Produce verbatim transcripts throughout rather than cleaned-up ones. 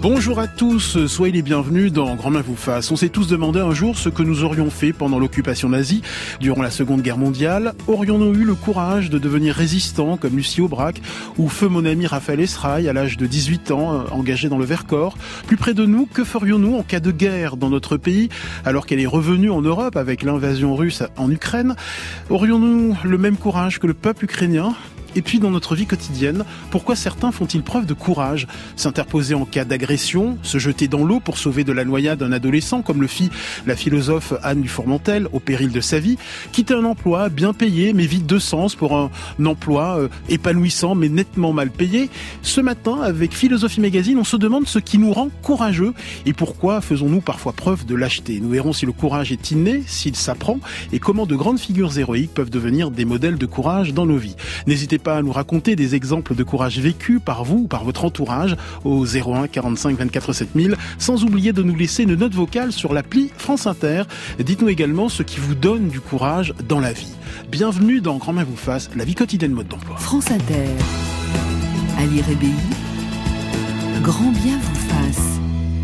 Bonjour à tous, soyez les bienvenus dans Grand Main vous fasse. On s'est tous demandé un jour ce que nous aurions fait pendant l'occupation nazie, durant la Seconde Guerre mondiale. Aurions-nous eu le courage de devenir résistants comme Lucie Aubrac ou feu mon ami Raphaël Esrail à l'âge de dix-huit ans, engagé dans le Vercors? Plus près de nous, que ferions-nous en cas de guerre dans notre pays, alors qu'elle est revenue en Europe avec l'invasion russe en Ukraine? Aurions-nous le même courage que le peuple ukrainien? Et puis dans notre vie quotidienne, pourquoi certains font-ils preuve de courage? S'interposer en cas d'agression, se jeter dans l'eau pour sauver de la noyade un adolescent, comme le fit la philosophe Anne Dufourmentel au péril de sa vie, quitter un emploi bien payé mais vide de sens pour un emploi euh, épanouissant mais nettement mal payé. Ce matin, avec Philosophie Magazine, on se demande ce qui nous rend courageux et pourquoi faisons-nous parfois preuve de lâcheté. Nous verrons si le courage est inné, s'il s'apprend et comment de grandes figures héroïques peuvent devenir des modèles de courage dans nos vies. N'hésitez pas à nous raconter des exemples de courage vécu par vous ou par votre entourage au zéro un quarante-cinq vingt-quatre sept mille, sans oublier de nous laisser une note vocale sur l'appli France Inter. Dites-nous également ce qui vous donne du courage dans la vie. Bienvenue dans Grand Main vous fasse, la vie quotidienne mode d'emploi. France Inter, Ali Rébéi, Grand bien vous fasse.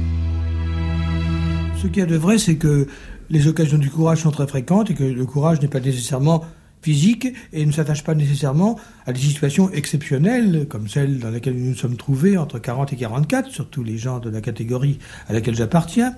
Ce qu'il y a de vrai, c'est que les occasions du courage sont très fréquentes et que le courage n'est pas nécessairement physique et ne s'attache pas nécessairement à des situations exceptionnelles comme celle dans laquelle nous nous sommes trouvés entre quarante et quarante-quatre, surtout les gens de la catégorie à laquelle j'appartiens.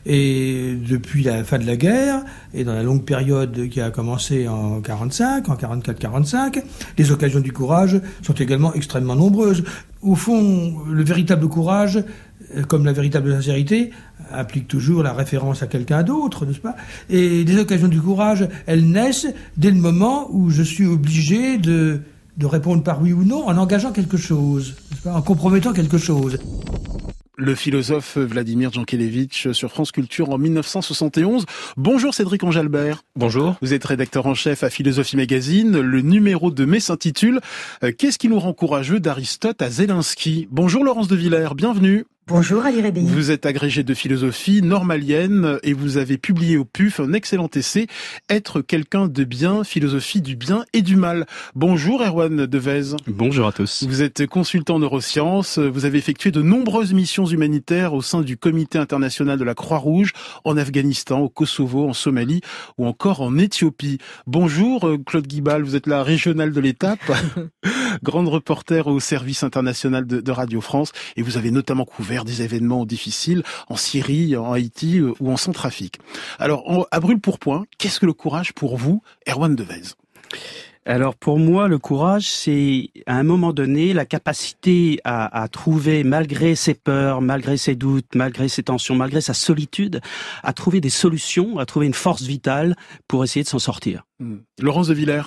Et depuis la fin de la guerre et dans la longue période qui a commencé en quarante-cinq, en quarante-quatre quarante-cinq, les occasions du courage sont également extrêmement nombreuses. Au fond, le véritable courage, comme la véritable sincérité, implique toujours la référence à quelqu'un d'autre, n'est-ce pas? Et les occasions du courage, elles naissent dès le moment où je suis obligé de, de répondre par oui ou non en engageant quelque chose, n'est-ce pas? En compromettant quelque chose. Le philosophe Vladimir Jankélévitch sur France Culture en mille neuf cent soixante et onze. Bonjour Cédric Ange-Albert. Bonjour. Vous êtes rédacteur en chef à Philosophie Magazine. Le numéro de mai s'intitule « Qu'est-ce qui nous rend courageux d'Aristote à Zelensky ?» Bonjour Laurence de Villers, bienvenue. Bonjour Ali Rébéi. Vous êtes agrégé de philosophie normalienne et vous avez publié au P U F un excellent essai « Être quelqu'un de bien, philosophie du bien et du mal ». Bonjour Erwan Devez. Bonjour à tous. Vous êtes consultant en neurosciences, vous avez effectué de nombreuses missions humanitaires au sein du Comité international de la Croix-Rouge, en Afghanistan, au Kosovo, en Somalie ou encore en Éthiopie. Bonjour Claude Guibal, vous êtes la régionale de l'étape, grande reporter au service international de, de Radio France et vous avez notamment couvert des événements difficiles en Syrie, en Haïti ou en Centrafrique. Alors, en, à brûle pour point, qu'est-ce que le courage pour vous, Erwan Devez? Alors pour moi, le courage, c'est à un moment donné la capacité à, à trouver, malgré ses peurs, malgré ses doutes, malgré ses tensions, malgré sa solitude, à trouver des solutions, à trouver une force vitale pour essayer de s'en sortir. Mmh. Laurence de Villers.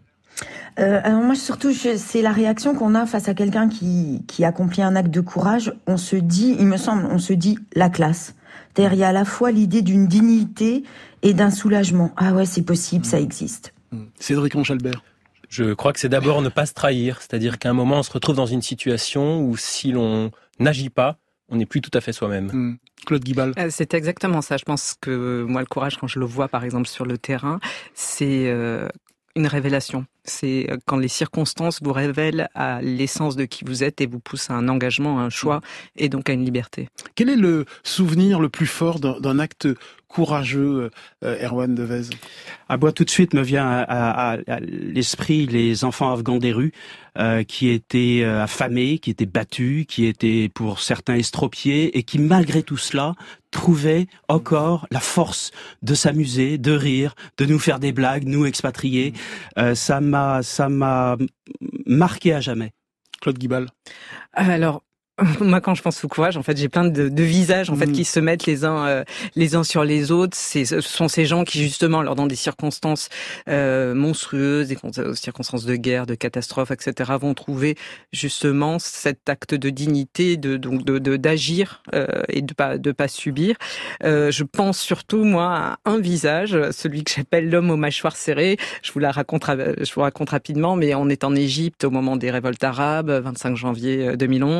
Euh, alors moi surtout je, c'est la réaction qu'on a face à quelqu'un qui qui accomplit un acte de courage. On se dit, il me semble, on se dit la classe. C'est-à-dire il y a à la fois l'idée d'une dignité et d'un soulagement. Ah ouais, c'est possible, ça existe. Cédric Ange-Albert. Je crois que c'est d'abord ne pas se trahir, c'est-à-dire qu'à un moment on se retrouve dans une situation où si l'on n'agit pas, on n'est plus tout à fait soi-même. Mmh. Claude Guibal. C'est exactement ça. Je pense que moi le courage, quand je le vois par exemple sur le terrain, c'est euh, une révélation. C'est quand les circonstances vous révèlent à l'essence de qui vous êtes et vous poussent à un engagement, à un choix et donc à une liberté. Quel est le souvenir le plus fort d'un, d'un acte courageux, euh, Erwan Devez? À moi, tout de suite me vient à, à, à l'esprit les enfants afghans des rues euh, qui étaient euh, affamés, qui étaient battus, qui étaient pour certains estropiés et qui malgré tout cela trouvaient encore la force de s'amuser, de rire, de nous faire des blagues, nous expatriés. Euh, ça m'a, ça m'a marqué à jamais. Claude Guibal. Alors, moi, quand je pense au courage, en fait, j'ai plein de, de visages en fait mmh. qui se mettent les uns euh, les uns sur les autres. C'est, ce sont ces gens qui, justement, alors dans des circonstances euh, monstrueuses, des circonstances de guerre, de catastrophe, et cetera, vont trouver justement cet acte de dignité, de donc de, de d'agir euh, et de pas de pas subir. Euh, je pense surtout moi à un visage, celui que j'appelle l'homme aux mâchoires serrées. Je vous la raconte, je vous raconte rapidement, mais on est en Égypte au moment des révoltes arabes, vingt-cinq janvier deux mille onze.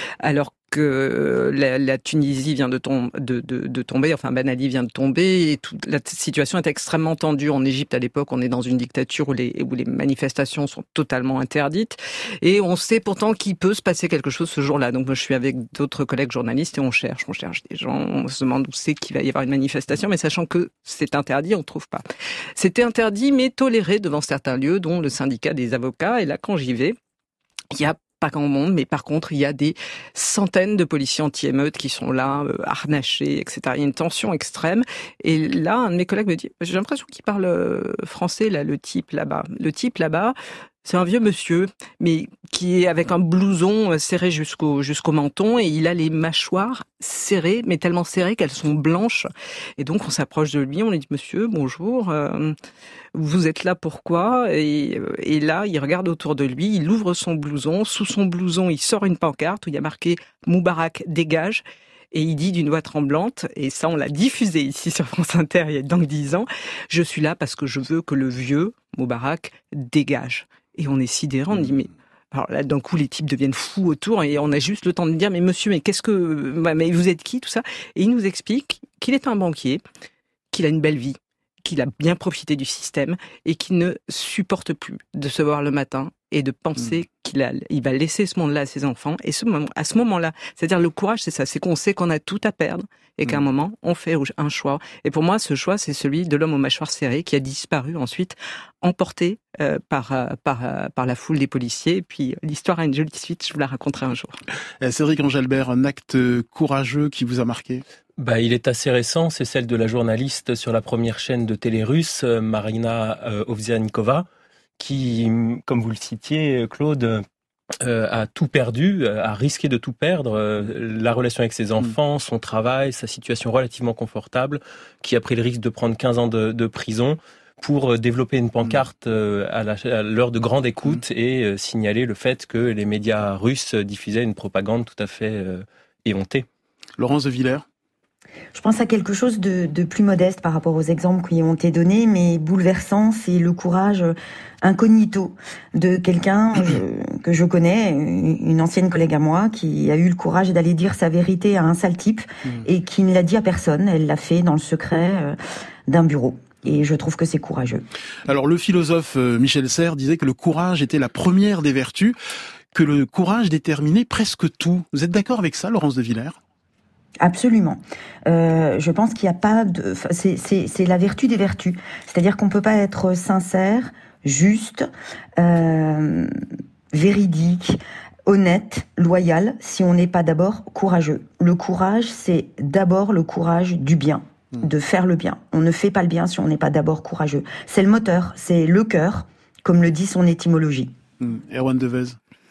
alors que la, la Tunisie vient de, tom- de, de, de tomber, enfin Ben Ali vient de tomber, et toute la situation est extrêmement tendue. En Égypte, à l'époque, on est dans une dictature où les, où les manifestations sont totalement interdites, et on sait pourtant qu'il peut se passer quelque chose ce jour-là. Donc moi, je suis avec d'autres collègues journalistes et on cherche, on cherche des gens, on se demande où c'est qu'il va y avoir une manifestation, mais sachant que c'est interdit, on ne trouve pas. C'était interdit, mais toléré devant certains lieux, dont le syndicat des avocats, et là, quand j'y vais, il y a pas grand monde, mais par contre, il y a des centaines de policiers anti-émeutes qui sont là, euh, harnachés, et cetera. Il y a une tension extrême. Et là, un de mes collègues me dit, j'ai l'impression qu'il parle français, là, le type là-bas. Le type là-bas, c'est un vieux monsieur, mais qui est avec un blouson serré jusqu'au jusqu'au menton, et il a les mâchoires serrées, mais tellement serrées qu'elles sont blanches. Et donc, on s'approche de lui, on lui dit, monsieur, bonjour, euh, vous êtes là pourquoi ? et, et là, il regarde autour de lui, il ouvre son blouson, sous son blouson, il sort une pancarte où il y a marqué « Moubarak dégage ». Et il dit d'une voix tremblante, et ça on l'a diffusé ici sur France Inter il y a donc dix ans, « Je suis là parce que je veux que le vieux Moubarak dégage ». Et on est sidéré, on dit mais alors là d'un coup les types deviennent fous autour et on a juste le temps de dire mais monsieur mais qu'est-ce que mais vous êtes qui tout ça ? Et il nous explique qu'il est un banquier, qu'il a une belle vie, qu'il a bien profité du système et qu'il ne supporte plus de se voir le matin et de penser mmh. qu'il a, il va laisser ce monde-là à ses enfants. Et ce moment, à ce moment-là, c'est-à-dire le courage, c'est ça, c'est qu'on sait qu'on a tout à perdre et qu'à mmh. un moment, on fait un choix. Et pour moi, ce choix, c'est celui de l'homme aux mâchoires serrées qui a disparu ensuite, emporté euh, par, euh, par, euh, par la foule des policiers. Et puis, l'histoire a une jolie suite, je vous la raconterai un jour. Cédric Engelbert, un acte courageux qui vous a marqué ? Bah, il est assez récent, c'est celle de la journaliste sur la première chaîne de télé russe, Marina euh, Ovsianikova, qui, comme vous le citiez, Claude, euh, a tout perdu, a risqué de tout perdre, euh, la relation avec ses enfants, son travail, sa situation relativement confortable, qui a pris le risque de prendre quinze ans de, de prison pour développer une pancarte euh, à, la, à l'heure de grande écoute et euh, signaler le fait que les médias russes diffusaient une propagande tout à fait euh, éhontée. Laurence de Villers ? Je pense à quelque chose de, de plus modeste par rapport aux exemples qui ont été donnés, mais bouleversant, c'est le courage incognito de quelqu'un euh, que je connais, une ancienne collègue à moi, qui a eu le courage d'aller dire sa vérité à un sale type mmh. et qui ne l'a dit à personne. Elle l'a fait dans le secret euh, d'un bureau. Et je trouve que c'est courageux. Alors le philosophe Michel Serres disait que le courage était la première des vertus, que le courage déterminait presque tout. Vous êtes d'accord avec ça, Laurence de Villers ? Absolument. Euh, je pense qu'il n'y a pas de... C'est, c'est, c'est la vertu des vertus. C'est-à-dire qu'on ne peut pas être sincère, juste, euh, véridique, honnête, loyal, si on n'est pas d'abord courageux. Le courage, c'est d'abord le courage du bien, mmh. de faire le bien. On ne fait pas le bien si on n'est pas d'abord courageux. C'est le moteur, c'est le cœur, comme le dit son étymologie. Mmh. Erwan Devez.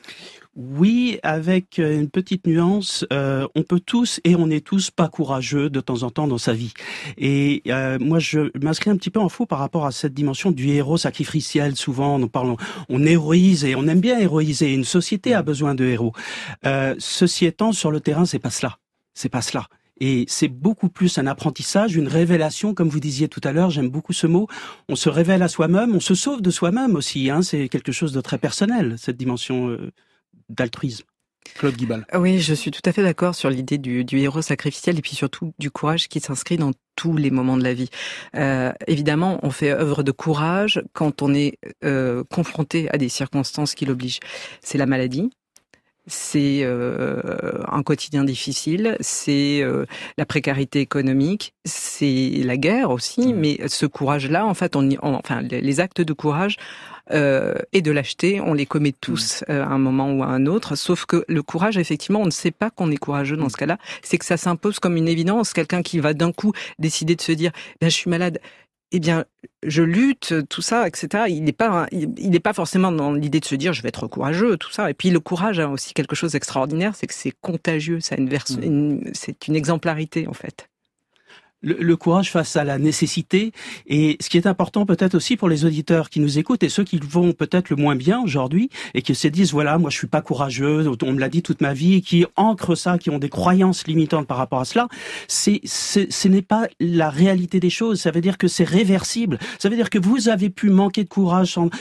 Oui, avec une petite nuance, euh, on peut tous et on n'est tous pas courageux de temps en temps dans sa vie. Et euh, moi, je m'inscris un petit peu en faux par rapport à cette dimension du héros sacrificiel. Souvent, on parle, on héroïse et on aime bien héroïser. Une société a besoin de héros. Euh, ceci étant, sur le terrain, c'est pas cela. C'est pas cela. Et c'est beaucoup plus un apprentissage, une révélation, comme vous disiez tout à l'heure, j'aime beaucoup ce mot. On se révèle à soi-même, on se sauve de soi-même aussi. Hein, c'est quelque chose de très personnel, cette dimension euh, d'altruisme. Claude Guibal. Oui, je suis tout à fait d'accord sur l'idée du, du héros sacrificiel et puis surtout du courage qui s'inscrit dans tous les moments de la vie. Euh, évidemment, on fait œuvre de courage quand on est euh, confronté à des circonstances qui l'obligent. C'est la maladie. C'est euh, un quotidien difficile, c'est euh, la précarité économique, c'est la guerre aussi, mmh. mais ce courage-là, en fait, on, y, on enfin, les actes de courage euh, et de lâcheté, on les commet tous euh, à un moment ou à un autre, sauf que le courage, effectivement, on ne sait pas qu'on est courageux dans ce cas-là, c'est que ça s'impose comme une évidence, quelqu'un qui va d'un coup décider de se dire ben, « je suis malade ». Eh bien, je lutte, tout ça, et cetera. Il n'est pas, il n'est pas forcément dans l'idée de se dire je vais être courageux, tout ça. Et puis le courage a aussi quelque chose d'extraordinaire, c'est que c'est contagieux, ça a une version, mmh. une, c'est une exemplarité en fait. Le, le courage face à la nécessité, et ce qui est important peut-être aussi pour les auditeurs qui nous écoutent et ceux qui vont peut-être le moins bien aujourd'hui et qui se disent voilà moi je suis pas courageux, on me l'a dit toute ma vie, et qui ancrent ça, qui ont des croyances limitantes par rapport à cela, c'est, c'est ce n'est pas la réalité des choses. Ça veut dire que c'est réversible. Ça veut dire que vous avez pu manquer de courage sans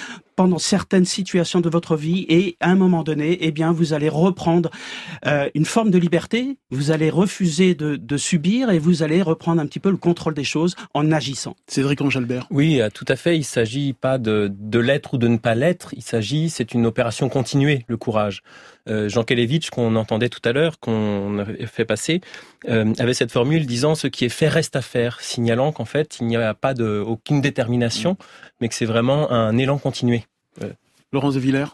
pendant certaines situations de votre vie et à un moment donné, eh bien, vous allez reprendre euh, une forme de liberté, vous allez refuser de, de subir et vous allez reprendre un petit peu le contrôle des choses en agissant. Cédric Angelbert. Oui, tout à fait. Il s'agit pas de, de l'être ou de ne pas l'être. Il s'agit, c'est une opération continuée, le courage. Euh, Jean Kelevitch, qu'on entendait tout à l'heure, qu'on a fait passer, euh, avait cette formule disant « ce qui est fait reste à faire », signalant qu'en fait, il n'y a pas de, aucune détermination, mais que c'est vraiment un élan continué. Euh. Laurence de Villers.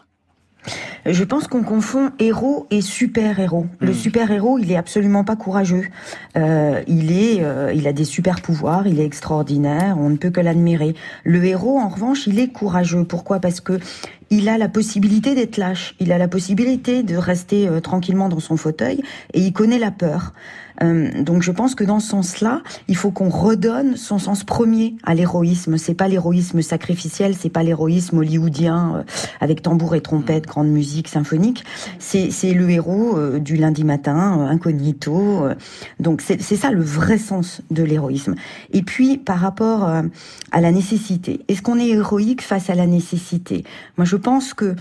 Je pense qu'on confond héros et super-héros. Mmh. Le super-héros, il est absolument pas courageux. Euh, il est, euh, il a des super-pouvoirs, il est extraordinaire, on ne peut que l'admirer. Le héros, en revanche, il est courageux. Pourquoi ? Parce que il a la possibilité d'être lâche, il a la possibilité de rester euh, tranquillement dans son fauteuil et il connaît la peur. Euh, donc je pense que dans ce sens-là, il faut qu'on redonne son sens premier à l'héroïsme. C'est pas l'héroïsme sacrificiel, c'est pas l'héroïsme hollywoodien euh, avec tambour et trompette, grande musique symphonique. C'est, c'est le héros euh, du lundi matin, euh, incognito. Euh, donc c'est, c'est ça le vrai sens de l'héroïsme. Et puis par rapport euh, à la nécessité, est-ce qu'on est héroïque face à la nécessité ? Moi je pense que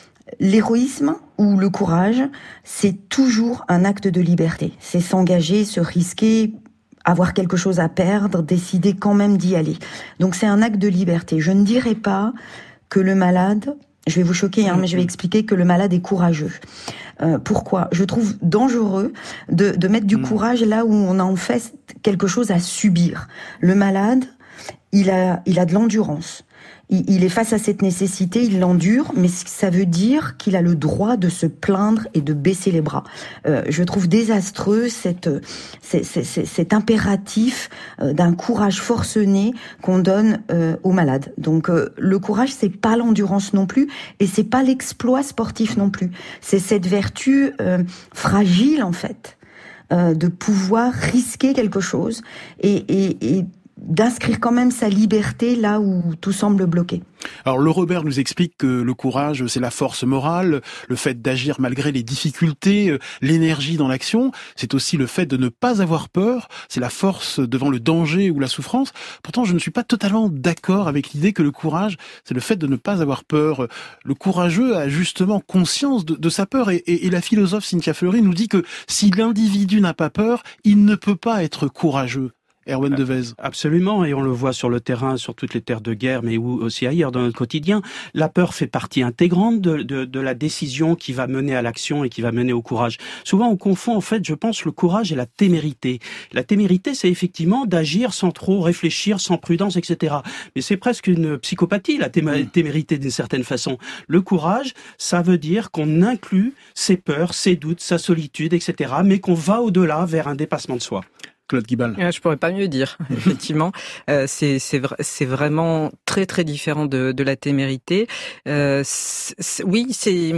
l'héroïsme ou le courage, c'est toujours un acte de liberté. C'est s'engager, se risquer, avoir quelque chose à perdre, décider quand même d'y aller. Donc c'est un acte de liberté. Je ne dirais pas que le malade, je vais vous choquer, hein, mais je vais expliquer que le malade est courageux. Euh, pourquoi ? Je trouve dangereux de, de mettre du courage là où on a en fait quelque chose à subir. Le malade, il a, il a de l'endurance. Il est face à cette nécessité, il l'endure, mais ça veut dire qu'il a le droit de se plaindre et de baisser les bras. Euh, je trouve désastreux cette, cette, cette, cet impératif d'un courage forcené qu'on donne euh, aux malades. Donc euh, le courage, c'est pas l'endurance non plus, et c'est pas l'exploit sportif non plus. C'est cette vertu euh, fragile en fait, euh, de pouvoir risquer quelque chose et, et, et d'inscrire quand même sa liberté là où tout semble bloqué. Alors le Robert nous explique que le courage, c'est la force morale, le fait d'agir malgré les difficultés, l'énergie dans l'action, c'est aussi le fait de ne pas avoir peur, c'est la force devant le danger ou la souffrance. Pourtant, je ne suis pas totalement d'accord avec l'idée que le courage, c'est le fait de ne pas avoir peur. Le courageux a justement conscience de, de sa peur et, et, et la philosophe Cynthia Fleury nous dit que si l'individu n'a pas peur, il ne peut pas être courageux. Erwan Devez. Absolument, et on le voit sur le terrain, sur toutes les terres de guerre, mais aussi ailleurs dans notre quotidien. La peur fait partie intégrante de, de, de la décision qui va mener à l'action et qui va mener au courage. Souvent, on confond, en fait, je pense, le courage et la témérité. La témérité, c'est effectivement d'agir sans trop réfléchir, sans prudence, et cetera. Mais c'est presque une psychopathie, la témé- témérité d'une certaine façon. Le courage, ça veut dire qu'on inclut ses peurs, ses doutes, sa solitude, et cetera, mais qu'on va au-delà vers un dépassement de soi. Claude Guibal. Je pourrais pas mieux dire, effectivement. euh, c'est, c'est, vra- c'est vraiment très très différent de, de la témérité. Euh, c'est, c'est, oui, c'est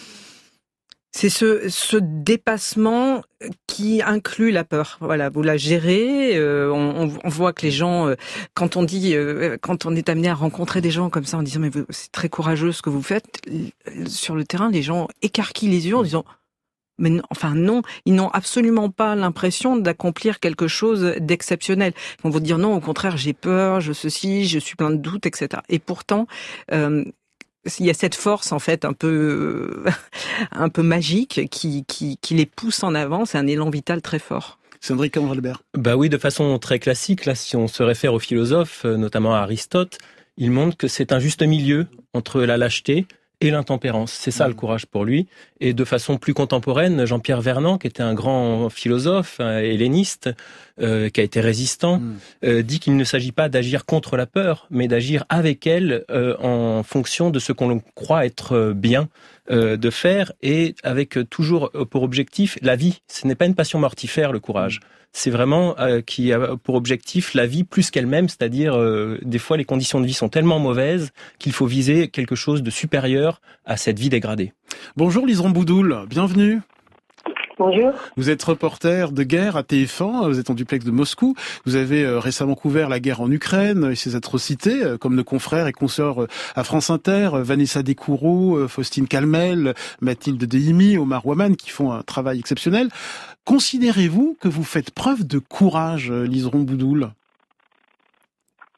c'est ce, ce dépassement qui inclut la peur. Voilà, vous la gérez. Euh, on, on voit que les gens, euh, quand on dit, euh, quand on est amené à rencontrer des gens comme ça en disant mais vous, c'est très courageux ce que vous faites, sur le terrain, les gens écarquillent les yeux en disant mais non, enfin non, ils n'ont absolument pas l'impression d'accomplir quelque chose d'exceptionnel. Ils vont vous dire non, au contraire, j'ai peur, je ceci, je suis plein de doutes, et cetera. Et pourtant, euh, il y a cette force en fait un peu, un peu magique qui, qui, qui les pousse en avant. C'est un élan vital très fort. Cédric Angelbert. Bah oui, de façon très classique. Là, si on se réfère aux philosophes, notamment à Aristote, il montre que c'est un juste milieu entre la lâcheté et l'intempérance. C'est ça le courage pour lui. Et de façon plus contemporaine, Jean-Pierre Vernant, qui était un grand philosophe, un helléniste, euh, qui a été résistant, mmh. euh, dit qu'il ne s'agit pas d'agir contre la peur, mais d'agir avec elle euh, en fonction de ce qu'on croit être bien euh, de faire et avec toujours pour objectif la vie. Ce n'est pas une passion mortifère, le courage. C'est vraiment euh, qui a pour objectif la vie plus qu'elle-même, c'est-à-dire euh, des fois les conditions de vie sont tellement mauvaises qu'il faut viser quelque chose de supérieur à cette vie dégradée. Bonjour Lise Ramboudou, bienvenue. Bonjour. Vous êtes reporter de guerre à T F un, vous êtes en duplex de Moscou. Vous avez euh, récemment couvert la guerre en Ukraine et ses atrocités, euh, comme nos confrères et consoeurs euh, à France Inter, euh, Vanessa Descoureaux, euh, Faustine Calmel, Mathilde Dehimi, Omar Ouaman, qui font un travail exceptionnel. Considérez-vous que vous faites preuve de courage, euh, Lise Ramboudou ?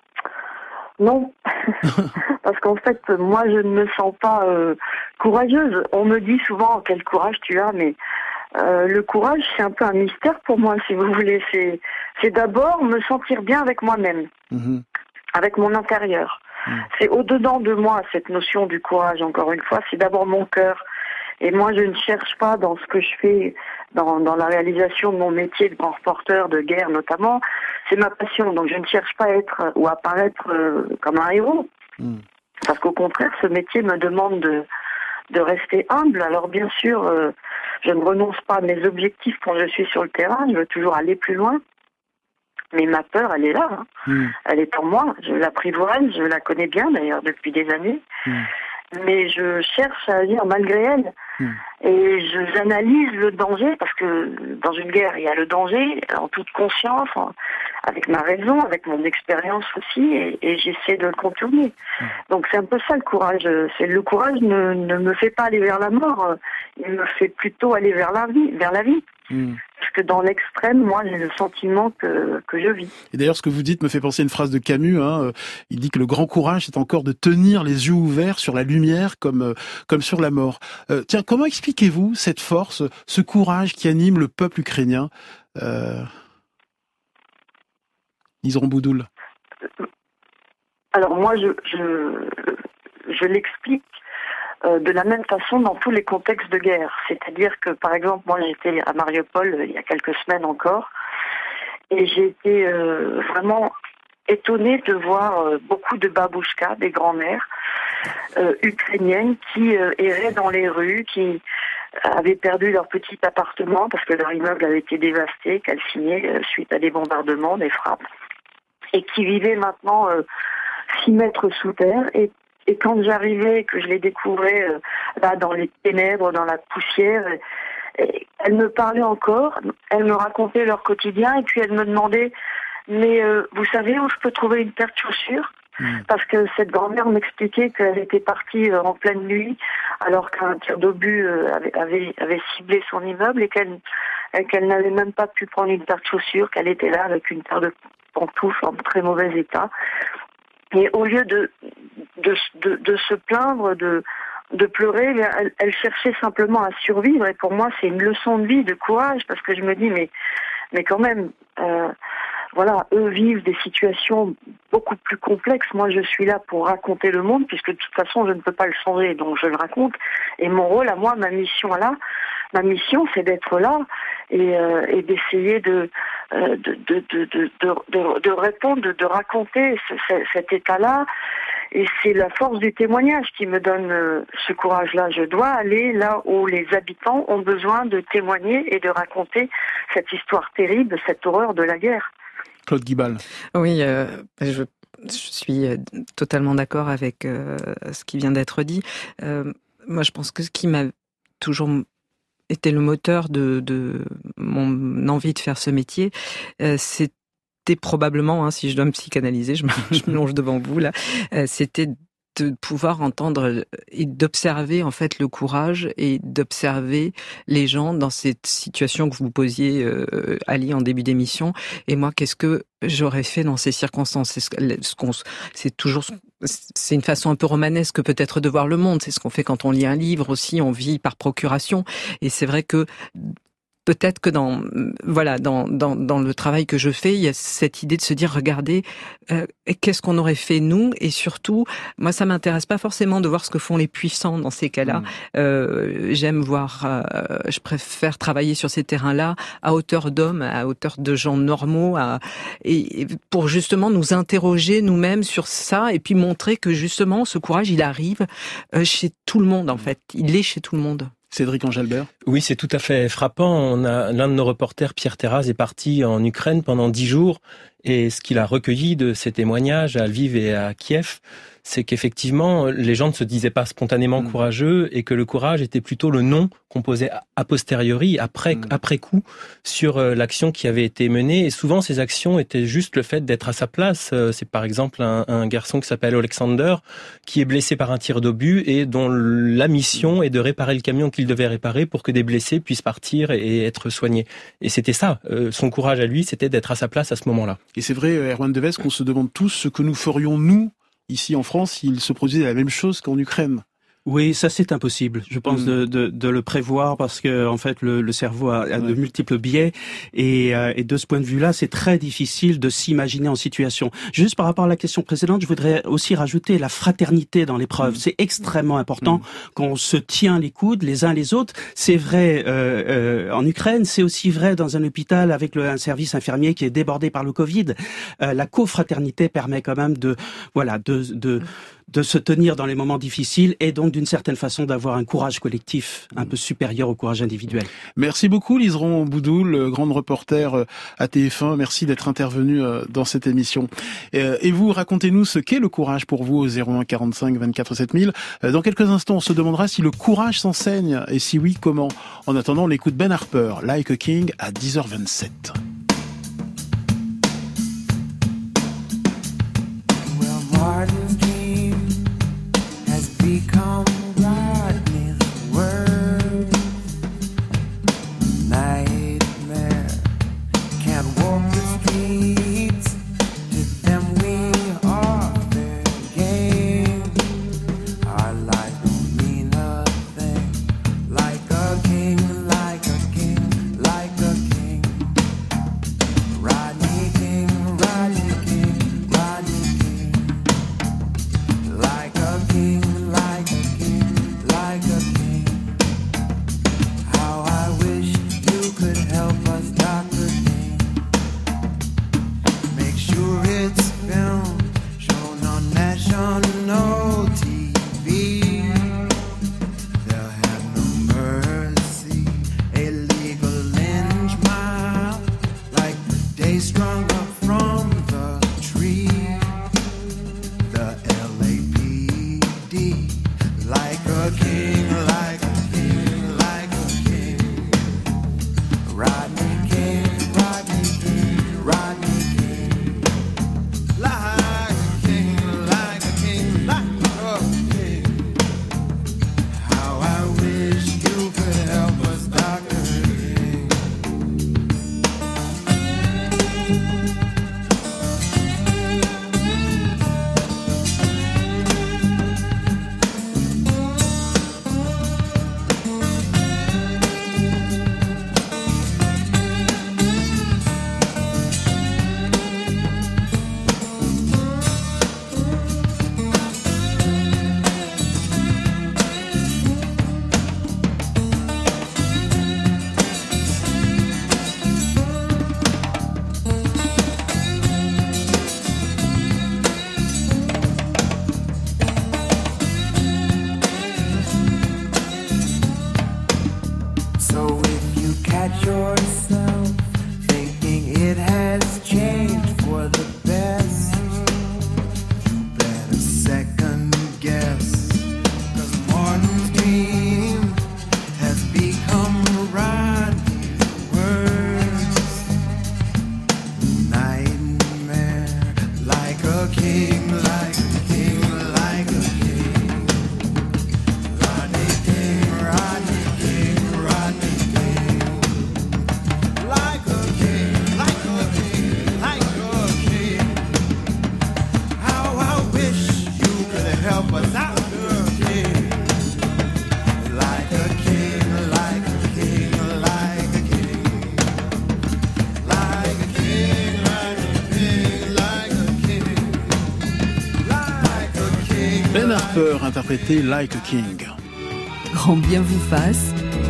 Non, parce qu'en fait, moi, je ne me sens pas euh, courageuse. On me dit souvent quel courage tu as, mais euh, le courage, c'est un peu un mystère pour moi, si vous voulez. C'est, c'est d'abord me sentir bien avec moi-même, mmh. avec mon intérieur. Mmh. C'est au-dedans de moi, cette notion du courage, encore une fois. C'est d'abord mon cœur. Et moi, je ne cherche pas dans ce que je fais, dans, dans la réalisation de mon métier de grand reporter de guerre notamment, c'est ma passion. Donc, je ne cherche pas à être ou à paraître euh, comme un héros. Mmh. Parce qu'au contraire, ce métier me demande de, de rester humble. Alors, bien sûr, euh, je ne renonce pas à mes objectifs quand je suis sur le terrain. Je veux toujours aller plus loin. Mais ma peur, elle est là. Hein. Mmh. Elle est en moi. Je l'apprivoise. Je la connais bien, d'ailleurs, depuis des années. Mmh. Mais je cherche à agir malgré elle. Mmh. Et je, j'analyse le danger, parce que dans une guerre, il y a le danger, en toute conscience, en, avec ma raison, avec mon expérience aussi, et, et j'essaie de le contourner. Mmh. Donc c'est un peu ça le courage. C'est, le courage ne, ne me fait pas aller vers la mort, il me fait plutôt aller vers la vie, vers la vie. Mmh. Parce que dans l'extrême, moi, j'ai le sentiment que, que je vis. Et d'ailleurs, ce que vous dites me fait penser à une phrase de Camus. Hein. Il dit que le grand courage, c'est encore de tenir les yeux ouverts sur la lumière comme, comme sur la mort. Euh, tiens, comment expliquez-vous cette force, ce courage qui anime le peuple ukrainien euh... Liseron Boudoul. Alors moi, je, je, je l'explique Euh, de la même façon dans tous les contextes de guerre. C'est-à-dire que, par exemple, moi j'étais à Mariupol euh, il y a quelques semaines encore, et j'ai été euh, vraiment étonnée de voir euh, beaucoup de babouchkas, des grands-mères euh, ukrainiennes qui euh, erraient dans les rues, qui avaient perdu leur petit appartement parce que leur immeuble avait été dévasté, calciné euh, suite à des bombardements, des frappes, et qui vivaient maintenant euh, six mètres sous terre. Et Et quand j'arrivais, que je les découvrais euh, là dans les ténèbres, dans la poussière, et elles me parlaient encore, elles me racontaient leur quotidien, et puis elles me demandaient « Mais euh, vous savez où je peux trouver une paire de chaussures ?» mmh. Parce que cette grand-mère m'expliquait qu'elle était partie euh, en pleine nuit, alors qu'un tir d'obus euh, avait, avait, avait ciblé son immeuble, et qu'elle, et qu'elle n'avait même pas pu prendre une paire de chaussures, qu'elle était là avec une paire de pantoufles en très mauvais état. Et au lieu de, de, de, de se plaindre, de, de pleurer, elle, elle cherchait simplement à survivre. Et pour moi, c'est une leçon de vie, de courage, parce que je me dis, mais, mais quand même, euh, voilà, eux vivent des situations beaucoup plus complexes. Moi, je suis là pour raconter le monde, puisque de toute façon, je ne peux pas le changer, donc je le raconte. Et mon rôle, à moi, ma mission là, ma mission, c'est d'être là et, euh, et d'essayer de De, de, de, de, de, de répondre, de, de raconter ce, ce, cet état-là. Et c'est la force du témoignage qui me donne ce courage-là. Je dois aller là où les habitants ont besoin de témoigner et de raconter cette histoire terrible, cette horreur de la guerre. Claude Guibal. Oui, euh, je, je suis totalement d'accord avec euh, ce qui vient d'être dit. Euh, moi, je pense que ce qui m'a toujours était le moteur de, de mon envie de faire ce métier, euh, c'était probablement, hein, si je dois me psychanalyser, je me, je me longe devant vous là, euh, c'était de pouvoir entendre et d'observer en fait le courage et d'observer les gens dans cette situation que vous posiez, euh, Ali, en début d'émission. Et moi, qu'est-ce que j'aurais fait dans ces circonstances? C'est ce qu'on, c'est toujours, c'est une façon un peu romanesque peut-être de voir le monde. C'est ce qu'on fait quand on lit un livre aussi. On vit par procuration. Et c'est vrai que peut-être que dans voilà dans dans dans le travail que je fais, il y a cette idée de se dire regardez euh, qu'est-ce qu'on aurait fait nous, et surtout moi ça m'intéresse pas forcément de voir ce que font les puissants dans ces cas-là. Mmh. Euh, j'aime voir, euh, je préfère travailler sur ces terrains-là à hauteur d'hommes, à hauteur de gens normaux, à, et, et pour justement nous interroger nous-mêmes sur ça et puis montrer que justement ce courage il arrive euh, chez tout le monde en fait, il est chez tout le monde. Cédric Engelbert. Oui, c'est tout à fait frappant. On a, l'un de nos reporters, Pierre Terraz, est parti en Ukraine pendant dix jours. Et ce qu'il a recueilli de ces témoignages à Lviv et à Kiev, c'est qu'effectivement, les gens ne se disaient pas spontanément mmh. courageux et que le courage était plutôt le nom qu'on posait a posteriori, après, mmh. après coup, sur l'action qui avait été menée. Et souvent, ces actions étaient juste le fait d'être à sa place. C'est par exemple un, un garçon qui s'appelle Alexander, qui est blessé par un tir d'obus et dont la mission est de réparer le camion qu'il devait réparer pour que des blessés puissent partir et être soignés. Et c'était ça, son courage à lui, c'était d'être à sa place à ce moment-là. Et c'est vrai, Erwan Devesque, qu'on se demande tous ce que nous ferions, nous, ici en France, il se produisait la même chose qu'en Ukraine. Oui, ça c'est impossible. Je pense mmh. de, de, de le prévoir parce que en fait le, le cerveau a, a ouais. de multiples biais et, euh, et de ce point de vue-là, c'est très difficile de s'imaginer en situation. Juste par rapport à la question précédente, je voudrais aussi rajouter la fraternité dans l'épreuve. Mmh. C'est extrêmement important mmh. qu'on se tient les coudes les uns les autres. C'est vrai euh, euh, en Ukraine, c'est aussi vrai dans un hôpital avec le, un service infirmier qui est débordé par le Covid. Euh, la cofraternité permet quand même de voilà de de de se tenir dans les moments difficiles et donc d'une certaine façon d'avoir un courage collectif un peu supérieur au courage individuel. Merci beaucoup Liseron Boudoul, grande reporter à T F un. Merci d'être intervenue dans cette émission. Et vous, racontez-nous ce qu'est le courage pour vous au zéro un quarante-cinq vingt-quatre sept mille. Dans quelques instants, on se demandera si le courage s'enseigne et si oui, comment. En attendant, on écoute Ben Harper, Like a King à dix heures vingt-sept. Become Rodney's word. Nightmare. Can't walk the streets. To them we are fair game. Our lives don't mean a thing. Like a king, like a king, like a king. Rodney King, Rodney King, Rodney King. Like a king. Ben Harper interprété Like a King. Grand bien vous fasse.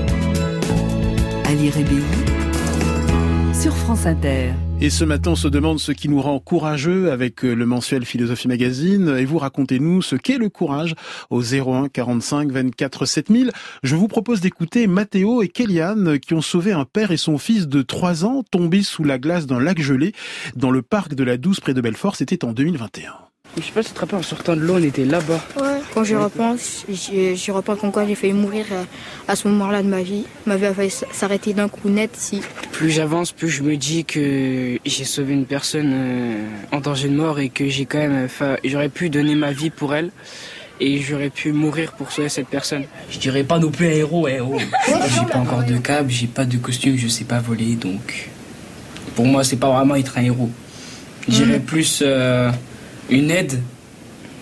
Ali Rébéi sur France Inter. Et ce matin, on se demande ce qui nous rend courageux avec le mensuel Philosophie Magazine. Et vous, racontez-nous ce qu'est le courage au zéro un quarante-cinq vingt-quatre sept mille. Je vous propose d'écouter Mathéo et Kéliane qui ont sauvé un père et son fils de trois ans tombés sous la glace d'un lac gelé dans le parc de la Douce près de Belfort. C'était en deux mille vingt et un. Je sais pas si tu te rappelles, en sortant de l'eau, on était là-bas. Ouais, quand j'y repense, j'y repense comme quoi j'ai failli mourir à ce moment-là de ma vie. Ma vie a failli s'arrêter d'un coup net si. Plus j'avance, plus je me dis que j'ai sauvé une personne en danger de mort et que j'ai quand même, enfin, j'aurais pu donner ma vie pour elle et j'aurais pu mourir pour sauver cette personne. Je dirais pas non plus un héros, hein, oh. J'ai pas encore de câble, j'ai pas de costume, je sais pas voler, donc pour moi c'est pas vraiment être un héros. Je dirais mmh. plus euh, une aide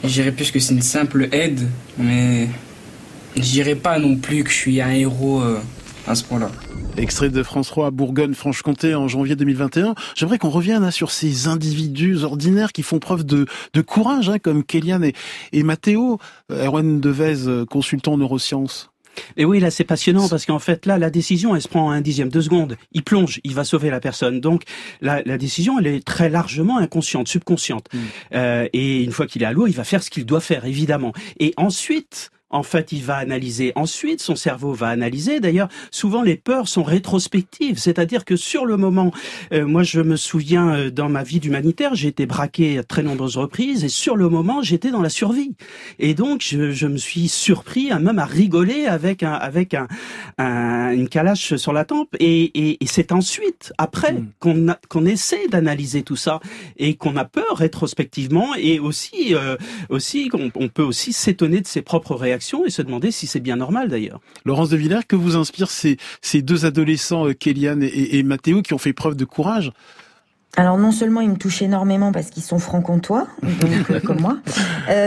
Je dirais plus que c'est une simple aide, mais je dirais pas non plus que je suis un héros euh, à ce point-là. Extrait de France trois à Bourgogne-Franche-Comté en janvier deux mille vingt et un. J'aimerais qu'on revienne hein, sur ces individus ordinaires qui font preuve de, de courage, hein, comme Kélian et, et Mathéo. Erwan Devez, consultant en neurosciences. Et oui, là, c'est passionnant parce qu'en fait, là, la décision, elle se prend en un dixième de seconde. Il plonge, il va sauver la personne. Donc, la, la décision, elle est très largement inconsciente, subconsciente. Mmh. Euh, et une fois qu'il est à l'eau, il va faire ce qu'il doit faire, évidemment. Et ensuite... En fait, il va analyser. Ensuite, son cerveau va analyser. D'ailleurs, souvent, les peurs sont rétrospectives. C'est-à-dire que sur le moment, euh, moi, je me souviens, euh, dans ma vie d'humanitaire, j'ai été braqué à très nombreuses reprises. Et sur le moment, j'étais dans la survie. Et donc, je, je me suis surpris à même à rigoler avec un, avec un, un une calache sur la tempe. Et, et, et c'est ensuite, après, mmh. qu'on, a, qu'on essaie d'analyser tout ça et qu'on a peur rétrospectivement. Et aussi, euh, aussi, qu'on on peut aussi s'étonner de ses propres réactions et se demander si c'est bien normal d'ailleurs. Laurence de Villers, que vous inspirent ces, ces deux adolescents, Kélian et, et, et Mathéo, qui ont fait preuve de courage? Alors non seulement ils me touchent énormément parce qu'ils sont franc-comtois, donc euh, comme moi, euh,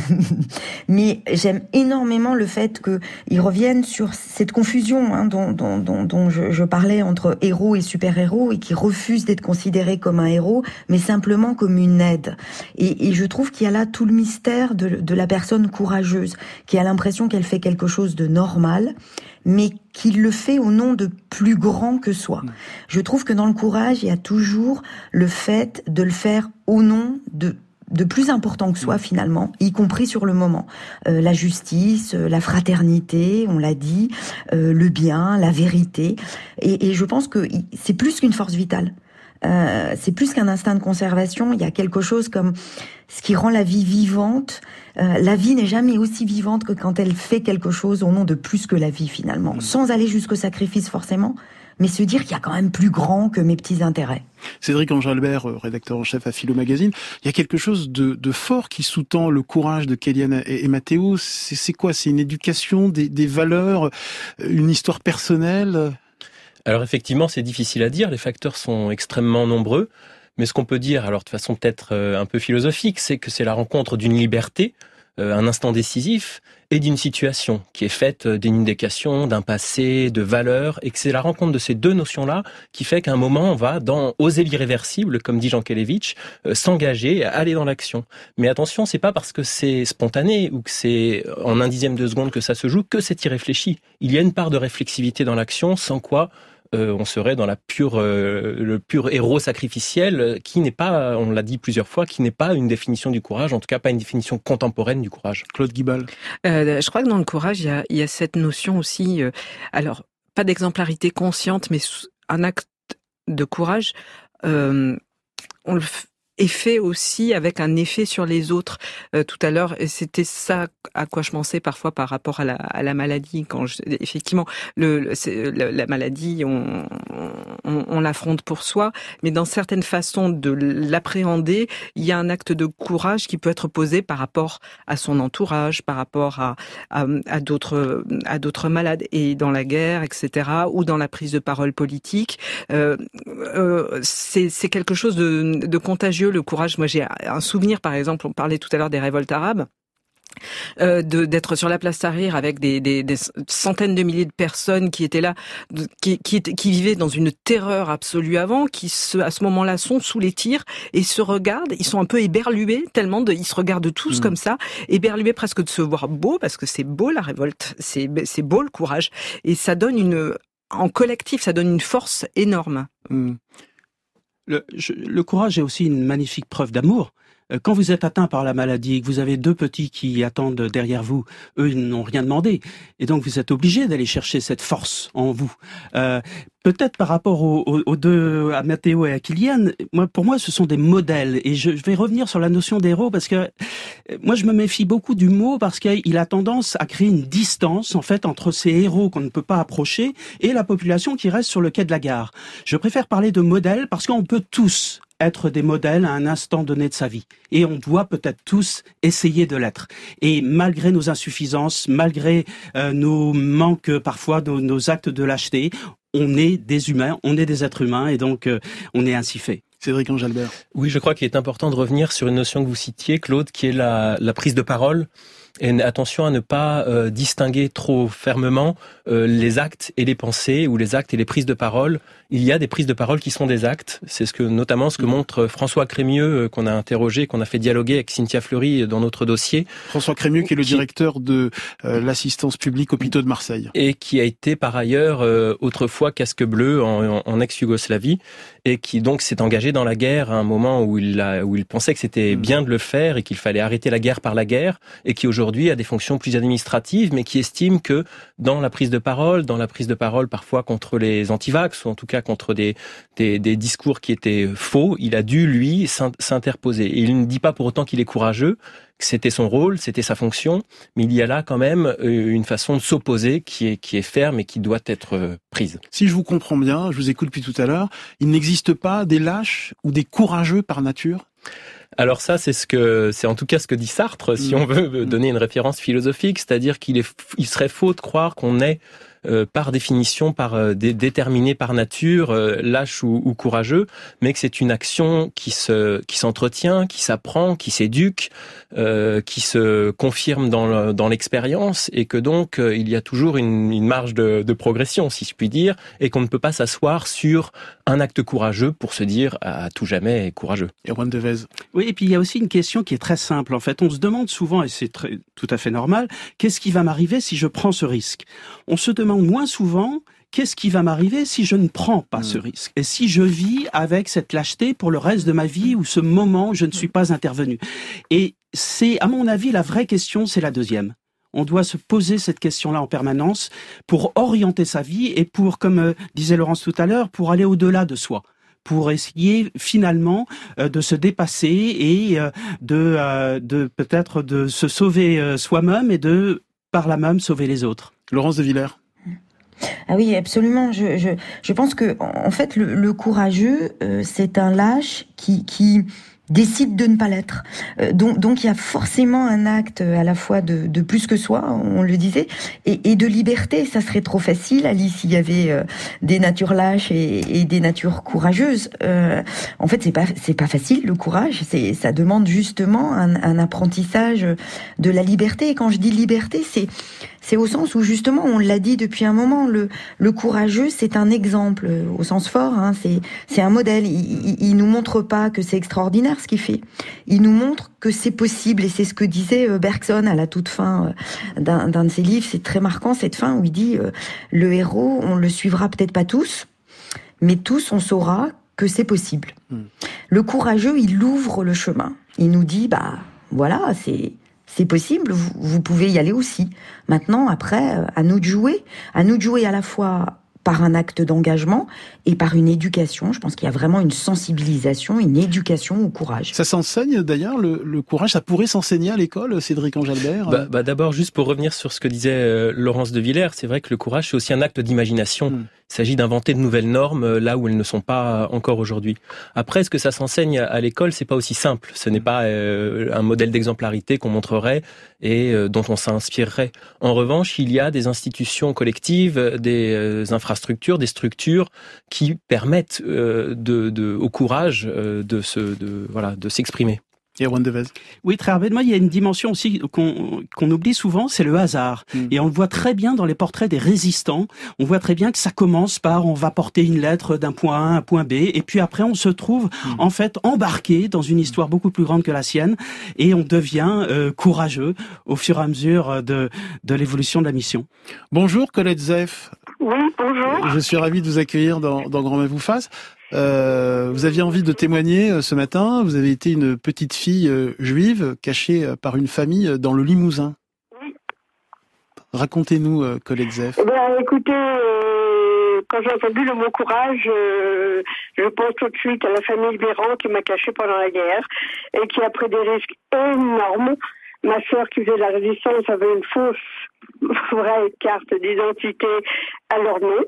mais j'aime énormément le fait qu'ils reviennent sur cette confusion hein, dont, dont, dont, dont je, je parlais entre héros et super-héros et qui refusent d'être considérés comme un héros, mais simplement comme une aide. Et, et je trouve qu'il y a là tout le mystère de, de la personne courageuse, qui a l'impression qu'elle fait quelque chose de normal, mais qu'il le fait au nom de plus grand que soi. Je trouve que dans le courage, il y a toujours le fait de le faire au nom de de plus important que soi finalement, y compris sur le moment. Euh, la justice, euh, la fraternité, on l'a dit, euh, le bien, la vérité. Et, et je pense que c'est plus qu'une force vitale. Euh, c'est plus qu'un instinct de conservation. Il y a quelque chose comme ce qui rend la vie vivante. Euh, la vie n'est jamais aussi vivante que quand elle fait quelque chose au nom de plus que la vie finalement, mmh. sans aller jusqu'au sacrifice forcément, mais se dire qu'il y a quand même plus grand que mes petits intérêts. Cédric Ange-Albert, rédacteur en chef à Philo Magazine, il y a quelque chose de, de fort qui sous-tend le courage de Kélian et, et Mathéo. C'est, c'est quoi? C'est une éducation, des, des valeurs, une histoire personnelle? Alors effectivement, c'est difficile à dire, les facteurs sont extrêmement nombreux, mais ce qu'on peut dire, alors de façon peut-être un peu philosophique, c'est que c'est la rencontre d'une liberté, un instant décisif, et d'une situation qui est faite d'une indication, d'un passé, de valeurs, et que c'est la rencontre de ces deux notions-là qui fait qu'à un moment, on va dans oser l'irréversible, comme dit Jean Kelevitch, euh, s'engager, aller dans l'action. Mais attention, c'est pas parce que c'est spontané ou que c'est en un dixième de seconde que ça se joue que c'est irréfléchi. Il y a une part de réflexivité dans l'action, sans quoi Euh, on serait dans la pure, euh, le pur héros sacrificiel, qui n'est pas, on l'a dit plusieurs fois, qui n'est pas une définition du courage, en tout cas pas une définition contemporaine du courage. Claude Guibal. Euh, je crois que dans le courage, il y a, il y a cette notion aussi, euh, alors pas d'exemplarité consciente, mais un acte de courage, euh, on le f- est fait aussi avec un effet sur les autres. Euh, tout à l'heure, et c'était ça à quoi je pensais parfois par rapport à la, à la maladie. Quand je, effectivement, le, le, c'est, la, la maladie, on, on, on l'affronte pour soi, mais dans certaines façons de l'appréhender, il y a un acte de courage qui peut être posé par rapport à son entourage, par rapport à, à, à d'autres, à d'autres malades, et dans la guerre, et cetera, ou dans la prise de parole politique. Euh, euh, c'est, c'est quelque chose de, de contagieux. Le courage, moi j'ai un souvenir, par exemple, on parlait tout à l'heure des révoltes arabes, euh, de, d'être sur la place Tahrir avec des, des, des centaines de milliers de personnes qui étaient là, qui, qui, qui vivaient dans une terreur absolue avant, qui se, à ce moment-là sont sous les tirs et se regardent, ils sont un peu éberlués, tellement de, ils se regardent tous mmh. comme ça, éberlués presque de se voir beau, parce que c'est beau la révolte, c'est, c'est beau le courage, et ça donne une, en collectif, ça donne une force énorme. Mmh. Le, je, le courage est aussi une magnifique preuve d'amour. Quand vous êtes atteint par la maladie et que vous avez deux petits qui attendent derrière vous, eux, ils n'ont rien demandé. Et donc, vous êtes obligé d'aller chercher cette force en vous. Euh, peut-être par rapport aux, aux, aux deux, à Mathéo et à Kélian, moi, pour moi, ce sont des modèles. Et je, je vais revenir sur la notion d'héros parce que moi, je me méfie beaucoup du mot parce qu'il a tendance à créer une distance, en fait, entre ces héros qu'on ne peut pas approcher et la population qui reste sur le quai de la gare. Je préfère parler de modèles parce qu'on peut tous être des modèles à un instant donné de sa vie. Et on doit peut-être tous essayer de l'être. Et malgré nos insuffisances, malgré euh, nos manques, parfois nos, nos actes de lâcheté, on est des humains, on est des êtres humains, et donc euh, on est ainsi fait. Cédric Angelbert. Oui, je crois qu'il est important de revenir sur une notion que vous citiez, Claude, qui est la, la prise de parole. Et attention à ne pas euh, distinguer trop fermement euh, les actes et les pensées, ou les actes et les prises de parole. Il y a des prises de parole qui sont des actes. C'est ce que, notamment, ce que montre François Crémieux, euh, qu'on a interrogé, qu'on a fait dialoguer avec Cynthia Fleury dans notre dossier. François Crémieux, qui est le qui... directeur de euh, l'assistance publique hôpitaux de Marseille. Et qui a été, par ailleurs, euh, autrefois casque bleu en, en, en ex-Yougoslavie, et qui donc s'est engagé dans la guerre à un moment où il, a, où il pensait que c'était mmh. bien de le faire et qu'il fallait arrêter la guerre par la guerre, et qui aujourd'hui Aujourd'hui a des fonctions plus administratives, mais qui estime que dans la prise de parole, dans la prise de parole parfois contre les antivax, ou en tout cas contre des, des, des discours qui étaient faux, il a dû, lui, s'interposer. Et il ne dit pas pour autant qu'il est courageux, que c'était son rôle, c'était sa fonction, mais il y a là quand même une façon de s'opposer qui est, qui est ferme et qui doit être prise. Si je vous comprends bien, je vous écoute depuis tout à l'heure, il n'existe pas des lâches ou des courageux par nature ? Alors ça, c'est ce que, c'est en tout cas ce que dit Sartre, si on veut donner une référence philosophique, c'est-à-dire qu'il est, il serait faux de croire qu'on est Euh, par définition, par euh, dé- déterminé par nature, euh, lâche ou, ou courageux, mais que c'est une action qui se, qui s'entretient, qui s'apprend, qui s'éduque, euh, qui se confirme dans, le, dans l'expérience, et que donc euh, il y a toujours une, une marge de, de progression, si je puis dire, et qu'on ne peut pas s'asseoir sur un acte courageux pour se dire à tout jamais courageux. Erwan Devez. Oui, et puis il y a aussi une question qui est très simple. En fait, on se demande souvent, et c'est très, tout à fait normal, qu'est-ce qui va m'arriver si je prends ce risque ? On se demande moins souvent qu'est-ce qui va m'arriver si je ne prends pas mmh. ce risque, et si je vis avec cette lâcheté pour le reste de ma vie, ou ce moment où je ne suis pas intervenu. Et c'est, à mon avis, la vraie question, c'est la deuxième. On doit se poser cette question-là en permanence pour orienter sa vie et pour, comme euh, disait Laurence tout à l'heure, pour aller au-delà de soi, pour essayer finalement euh, de se dépasser et euh, de, euh, de peut-être de se sauver euh, soi-même, et de, par là même, sauver les autres. Laurence de Villers. Ah oui, absolument. Je, je, je pense que, en fait, le, le courageux, euh, c'est un lâche qui, qui décide de ne pas l'être. Euh, donc, donc, il y a forcément un acte à la fois de, de plus que soi, on le disait, et, et de liberté. Ça serait trop facile, Alice, s'il y avait euh, des natures lâches et, et des natures courageuses. Euh, en fait, c'est pas, c'est pas facile, le courage. C'est, ça demande justement un, un apprentissage de la liberté. Et quand je dis liberté, c'est C'est au sens où, justement, on l'a dit depuis un moment, le, le courageux, c'est un exemple, au sens fort, hein, c'est, c'est un modèle. Il, il, il nous montre pas que c'est extraordinaire ce qu'il fait. Il nous montre que c'est possible, et c'est ce que disait Bergson à la toute fin d'un, d'un de ses livres. C'est très marquant, cette fin où il dit euh, le héros, on le suivra peut-être pas tous, mais tous, on saura que c'est possible. Mmh. Le courageux, il ouvre le chemin. Il nous dit, bah, voilà, c'est... C'est possible, vous, vous pouvez y aller aussi. Maintenant, après, à nous de jouer. À nous de jouer à la fois par un acte d'engagement et par une éducation. Je pense qu'il y a vraiment une sensibilisation, une éducation au courage. Ça s'enseigne d'ailleurs, le, le courage, ça pourrait s'enseigner à l'école, Cédric Angelbert? bah, bah D'abord, juste pour revenir sur ce que disait euh, Laurence de Villers, c'est vrai que le courage, c'est aussi un acte d'imagination. Mmh. Il s'agit d'inventer de nouvelles normes là où elles ne sont pas encore aujourd'hui. Après, est-ce que ça s'enseigne à l'école? C'est pas aussi simple. Ce n'est pas euh, un modèle d'exemplarité qu'on montrerait et euh, dont on s'inspirerait. En revanche, il y a des institutions collectives, des euh, infrastructures, des structures qui permettent euh, de, de, au courage euh, de, se, de, voilà, de s'exprimer. Erwan Devez. Oui, très rapidement, il y a une dimension aussi qu'on, qu'on oublie souvent, c'est le hasard. Mmh. Et on le voit très bien dans les portraits des résistants. On voit très bien que ça commence par on va porter une lettre d'un point A à un point B, et puis après on se trouve mmh. en fait embarqué dans une histoire beaucoup plus grande que la sienne, et on devient euh, courageux au fur et à mesure de, de l'évolution de la mission. Bonjour Colette Zeff. Oui, bonjour. Je suis ravi de vous accueillir dans, dans Grand Main vous fasse. Euh, vous aviez envie de témoigner euh, ce matin. Vous avez été une petite fille euh, juive cachée euh, par une famille euh, dans le Limousin. Oui. Racontez-nous, euh, Colette Zeff. Eh bien, écoutez, euh, quand j'ai entendu le mot courage, euh, je pense tout de suite à la famille Béran qui m'a cachée pendant la guerre et qui a pris des risques énormes. Ma sœur qui faisait la résistance avait une fausse vraie carte d'identité à leur nom.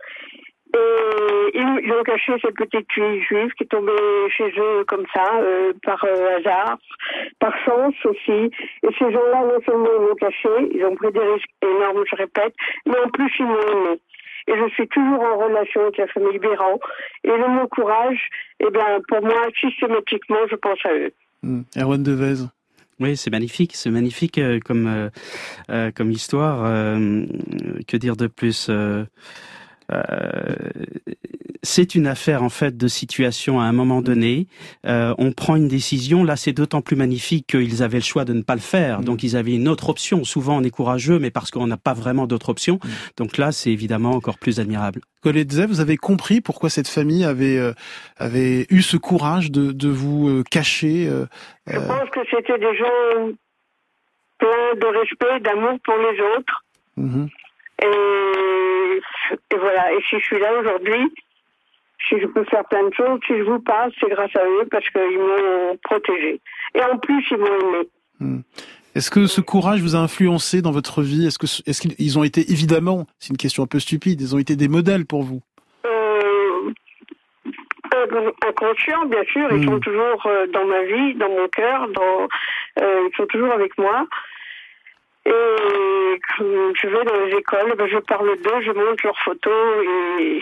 Et ils ont caché cette petite fille juive qui tombait chez eux comme ça, euh, par euh, hasard, par chance aussi. Et ces gens-là, non seulement ils l'ont caché, ils ont pris des risques énormes, je répète, mais en plus ils m'ont aimé. et je suis toujours en relation avec la famille Béran. Et le mot courage, eh bien, pour moi, systématiquement, je pense à eux. Mmh. Erwan Devez. Oui, c'est magnifique, c'est magnifique euh, comme euh, euh, comme histoire. Euh, que dire de plus euh, euh, c'est une affaire en fait de situation à un moment donné. Euh, on prend une décision. Là, c'est d'autant plus magnifique qu'ils avaient le choix de ne pas le faire. Donc, ils avaient une autre option. Souvent, on est courageux, mais parce qu'on n'a pas vraiment d'autre option. Donc là, c'est évidemment encore plus admirable. Colette Zef, vous avez compris pourquoi cette famille avait euh, avait eu ce courage de de vous euh, cacher. Euh, Je pense que c'était des gens pleins de respect, d'amour pour les autres. Mmh. Et, et voilà. Et si je suis là aujourd'hui, si je peux faire plein de choses, si je vous parle, c'est grâce à eux parce qu'ils m'ont protégée. Et en plus, ils m'ont aimée. Mmh. Est-ce que ce courage vous a influencé dans votre vie? Est-ce que est-ce qu'ils ont été, évidemment, c'est une question un peu stupide, ils ont été des modèles pour vous? euh, Inconscients, bien sûr. Ils mmh. sont toujours dans ma vie, dans mon cœur. Dans, euh, ils sont toujours avec moi. Et quand je vais dans les écoles, ben, je parle d'eux, je montre leurs photos et...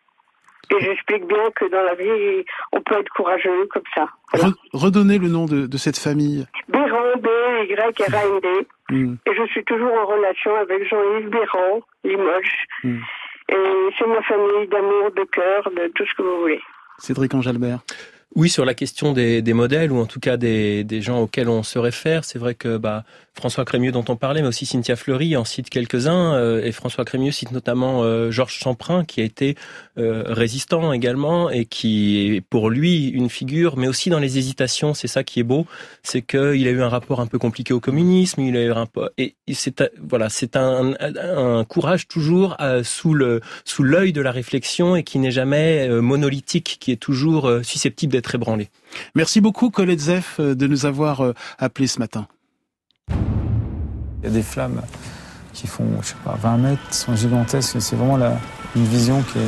Et j'explique bien que dans la vie, on peut être courageux comme ça. Voilà. Redonnez le nom de, de cette famille. Béran, B Y R A N D. Mm. Et je suis toujours en relation avec Jean-Yves Béran, Limoges. Mm. Et c'est ma famille d'amour, de cœur, de tout ce que vous voulez. Cédric Angelbert. Oui, sur la question des, des modèles, ou en tout cas des, des gens auxquels on se réfère, c'est vrai que bah, François Crémieux dont on parlait, mais aussi Cynthia Fleury en cite quelques-uns, euh, et François Crémieux cite notamment euh, Georges Champrin, qui a été euh, résistant également, et qui est pour lui une figure, mais aussi dans les hésitations, c'est ça qui est beau, c'est qu'il a eu un rapport un peu compliqué au communisme, il a eu un rapport, et c'est, voilà, c'est un, un, un courage toujours euh, sous, le, sous l'œil de la réflexion, et qui n'est jamais euh, monolithique, qui est toujours euh, susceptible d'être ébranlé. Merci beaucoup Colette Zef de nous avoir appelés ce matin. Il y a des flammes qui font, je sais pas, vingt mètres, qui sont gigantesques. C'est vraiment la, une vision qui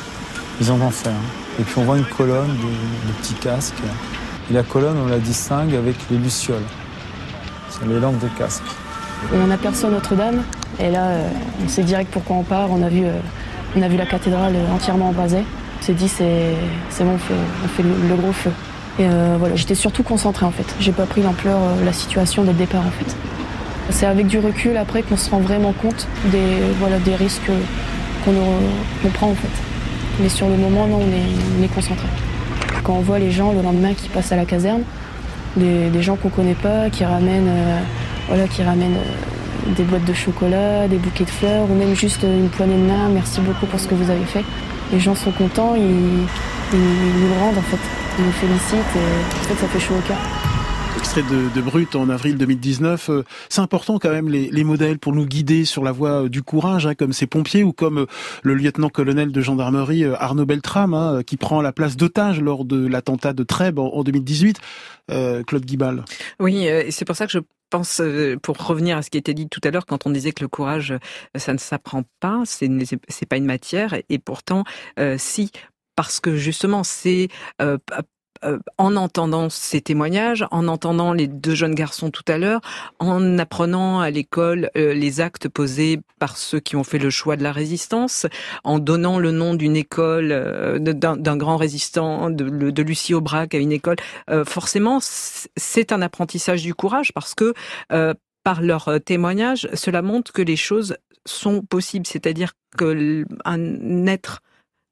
est vision d'enfer. Et puis on voit une colonne de, de petits casques. Et la colonne, on la distingue avec les lucioles. C'est les lampes de casque. On aperçoit Notre-Dame. Et là, on sait direct pourquoi on part. On a vu, on a vu la cathédrale entièrement embrasée. On s'est dit, c'est, c'est bon, on fait, on fait le, le gros feu. Et euh, voilà, j'étais surtout concentrée en fait. J'ai pas pris l'ampleur, euh, la situation dès le départ en fait. C'est avec du recul après qu'on se rend vraiment compte des, voilà, des risques qu'on, qu'on prend en fait. Mais sur le moment, non, on est, on est concentré. Quand on voit les gens le lendemain qui passent à la caserne, des, des gens qu'on connaît pas, qui ramènent, euh, voilà, qui ramènent euh, des boîtes de chocolat, des bouquets de fleurs, ou même juste une poignée de main, merci beaucoup pour ce que vous avez fait. Les gens sont contents, ils, ils, ils nous le rendent en fait. Ils nous félicitent et en fait ça fait chaud au cœur. Extrait de, de Brut en avril deux mille dix-neuf. Euh, c'est important quand même les, les modèles pour nous guider sur la voie du courage, hein, comme ces pompiers ou comme euh, le lieutenant-colonel de gendarmerie euh, Arnaud Beltrame, hein, qui prend la place d'otage lors de l'attentat de Trèbes en, en deux mille dix-huit. Euh, Claude Guibal. Oui, euh, et c'est pour ça que je pense, euh, pour revenir à ce qui était dit tout à l'heure, quand on disait que le courage, euh, ça ne s'apprend pas, c'est, c'est pas une matière, et pourtant, euh, si, parce que justement, c'est euh, Euh, en entendant ces témoignages, en entendant les deux jeunes garçons tout à l'heure, en apprenant à l'école euh, les actes posés par ceux qui ont fait le choix de la résistance, en donnant le nom d'une école, euh, d'un, d'un grand résistant, de, de Lucie Aubrac à une école, euh, forcément, c'est un apprentissage du courage parce que euh, par leur témoignage, cela montre que les choses sont possibles, c'est-à-dire que un être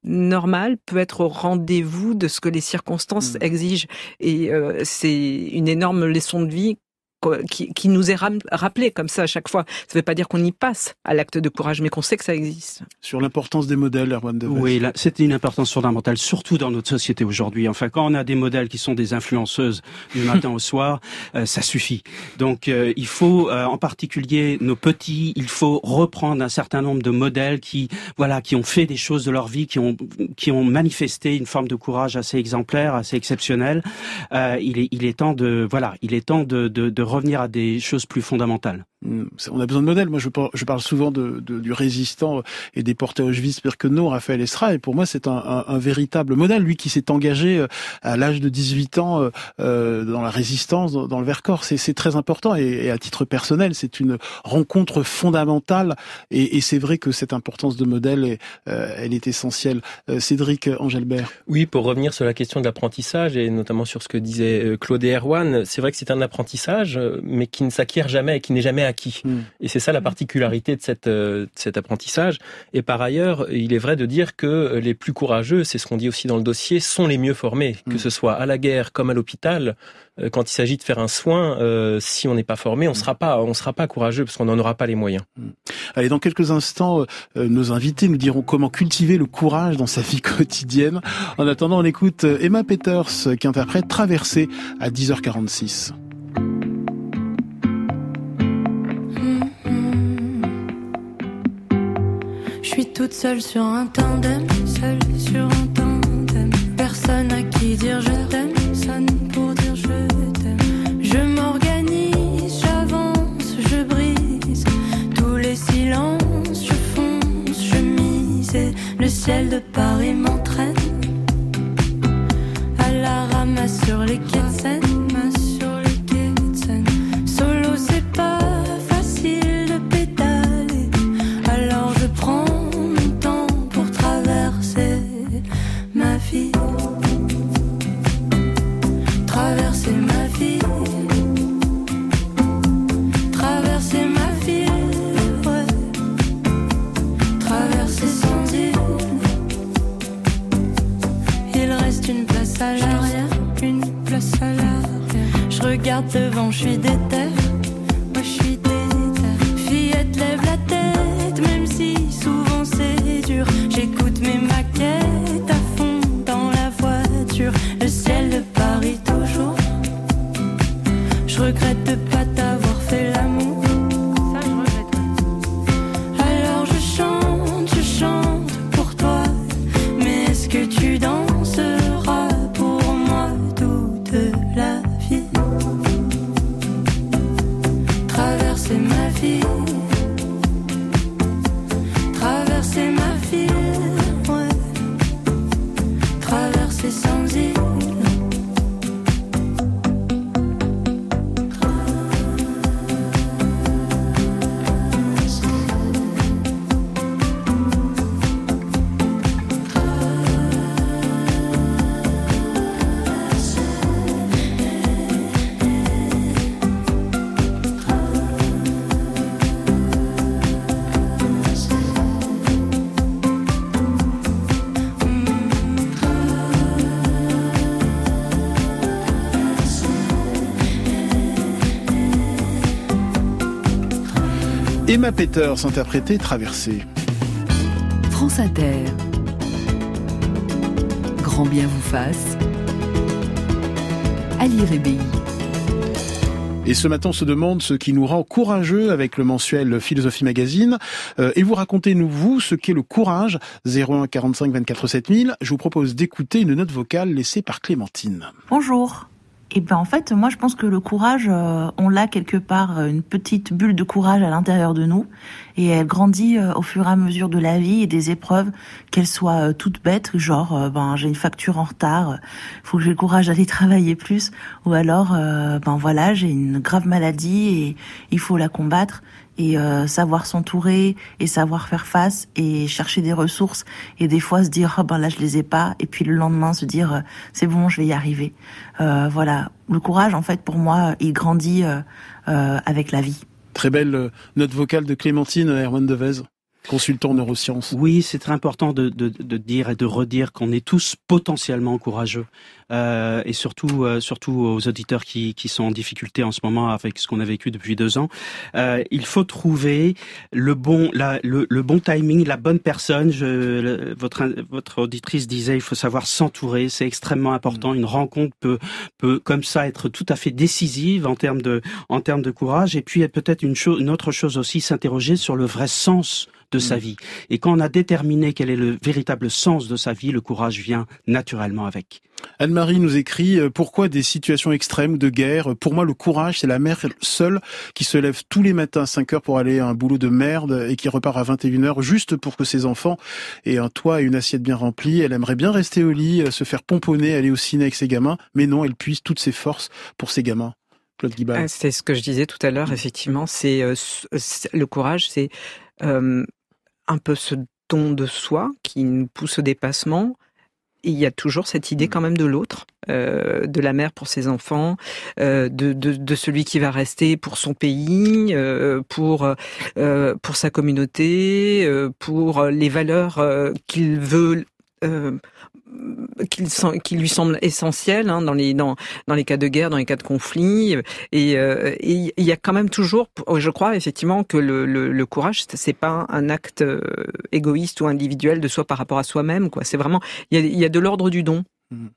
normal peut être au rendez-vous de ce que les circonstances mmh. exigent. Et euh, c'est une énorme leçon de vie qui, qui nous est rappelée comme ça à chaque fois. Ça ne veut pas dire qu'on y passe à l'acte de courage, mais qu'on sait que ça existe. Sur l'importance des modèles, Erwan Devez. Oui, là, c'est une importance fondamentale, surtout dans notre société aujourd'hui. Enfin, quand on a des modèles qui sont des influenceuses du matin au soir, euh, ça suffit. Donc, euh, il faut, euh, en particulier nos petits, il faut reprendre un certain nombre de modèles qui, voilà, qui ont fait des choses de leur vie, qui ont, qui ont manifesté une forme de courage assez exemplaire, assez exceptionnelle. Euh, il est, il est temps de, voilà, il est temps de, de, de revenir à des choses plus fondamentales. On a besoin de modèles. Moi, je parle, je parle souvent de, de, du résistant et des portés à Auschwitz-Birkenau, Raphaël Esra, et pour moi, c'est un, un, un véritable modèle. Lui qui s'est engagé à l'âge de dix-huit ans euh, dans la résistance, dans, dans le Vercors, c'est, c'est très important. Et, et à titre personnel, c'est une rencontre fondamentale. Et, et c'est vrai que cette importance de modèle, est, euh, elle est essentielle. Euh, Cédric Engelbert. Oui, pour revenir sur la question de l'apprentissage, et notamment sur ce que disaient Claude et Erwan, c'est vrai que c'est un apprentissage, mais qui ne s'acquiert jamais et qui n'est jamais acquis. Mmh. Et c'est ça la particularité de, cette, de cet apprentissage. Et par ailleurs, il est vrai de dire que les plus courageux, c'est ce qu'on dit aussi dans le dossier, sont les mieux formés, mmh. que ce soit à la guerre comme à l'hôpital. Quand il s'agit de faire un soin, euh, si on n'est pas formé, on sera pas, on sera pas courageux parce qu'on n'en aura pas les moyens. Allez, dans quelques instants, euh, nos invités nous diront comment cultiver le courage dans sa vie quotidienne. En attendant, on écoute Emma Peters qui interprète Traversée à dix heures quarante-six. Je suis toute seule sur un tandem, seule sur un tandem. Personne à qui dire je t'aime, sonne pour dire je t'aime. Je m'organise, j'avance, je brise tous les silences, je fonce, je mise. Et le ciel de Paris m'entraîne à la ramasse sur les quais de Seine. Traverser ma vie, traverser ma ville, ouais. Traverser sans île. Il reste une place à l'arrière, une place à l'arrière. Je regarde devant, je suis déter, moi je suis déter. Fillette, lève la tête, même si souvent c'est dur. J'écoute mes maquettes à fond dans la voiture. Le ciel de Paris toujours. Je regrette de pas t'avoir fait l'amour. Ça je regrette. Alors je chante, je chante pour toi. Mais est-ce que tu danseras pour moi toute la vie? Traverser ma vie, traverser ma ville, ouais. Traverser sans île. Emma Peters interprétait Traversée. France Inter. Grand bien vous fasse. Ali Rébéi. Et ce matin, on se demande ce qui nous rend courageux avec le mensuel Philosophie Magazine. Euh, et vous racontez-nous, vous, ce qu'est le courage. zéro un quarante-cinq vingt-quatre sept mille. Je vous propose d'écouter une note vocale laissée par Clémentine. Bonjour. Et ben en fait, moi je pense que le courage, euh, on l'a quelque part, une petite bulle de courage à l'intérieur de nous, et elle grandit euh, au fur et à mesure de la vie et des épreuves, qu'elles soient euh, toutes bêtes, genre euh, ben j'ai une facture en retard, euh, faut que j'ai le courage d'aller travailler plus, ou alors euh, ben voilà j'ai une grave maladie et il faut la combattre. Et euh, savoir s'entourer et savoir faire face et chercher des ressources et des fois se dire oh ben là je les ai pas et puis le lendemain se dire euh, c'est bon je vais y arriver. Euh, voilà, le courage en fait pour moi il grandit euh, euh, avec la vie. Très belle note vocale de Clémentine Erwan Devez, consultant en neurosciences. Oui, c'est très important de, de, de dire et de redire qu'on est tous potentiellement courageux. Euh, et surtout, euh, surtout aux auditeurs qui, qui sont en difficulté en ce moment avec ce qu'on a vécu depuis deux ans. Euh, il faut trouver le bon, la, le, le bon timing, la bonne personne. Je, le, votre, votre auditrice disait, il faut savoir s'entourer. C'est extrêmement important. Une rencontre peut, peut comme ça être tout à fait décisive en termes de, en termes de courage. Et puis peut-être une chose, une autre chose aussi, s'interroger sur le vrai sens de sa vie. Et quand on a déterminé quel est le véritable sens de sa vie, le courage vient naturellement avec. Anne-Marie nous écrit euh, « Pourquoi des situations extrêmes de guerre ? Pour moi, le courage, c'est la mère seule qui se lève tous les matins à cinq heures pour aller à un boulot de merde et qui repart à vingt et une heures juste pour que ses enfants aient un toit et une assiette bien remplie. Elle aimerait bien rester au lit, se faire pomponner, aller au ciné avec ses gamins, mais non, elle puise toutes ses forces pour ses gamins. » Claude Guibal. C'est ce que je disais tout à l'heure, effectivement, c'est, euh, c'est le courage, c'est euh, un peu ce don de soi qui nous pousse au dépassement. Et il y a toujours cette idée quand même de l'autre, euh, de la mère pour ses enfants, euh, de, de, de celui qui va rester pour son pays, euh, pour euh, pour sa communauté, euh, pour les valeurs euh, qu'il veut. Euh, Qui, qui lui semble essentiel hein, dans les dans dans les cas de guerre, dans les cas de conflit, et euh, il y a quand même toujours, je crois effectivement que le le, le courage c'est pas un acte égoïste ou individuel de soi par rapport à soi-même quoi. C'est vraiment il y a il y a de l'ordre du don.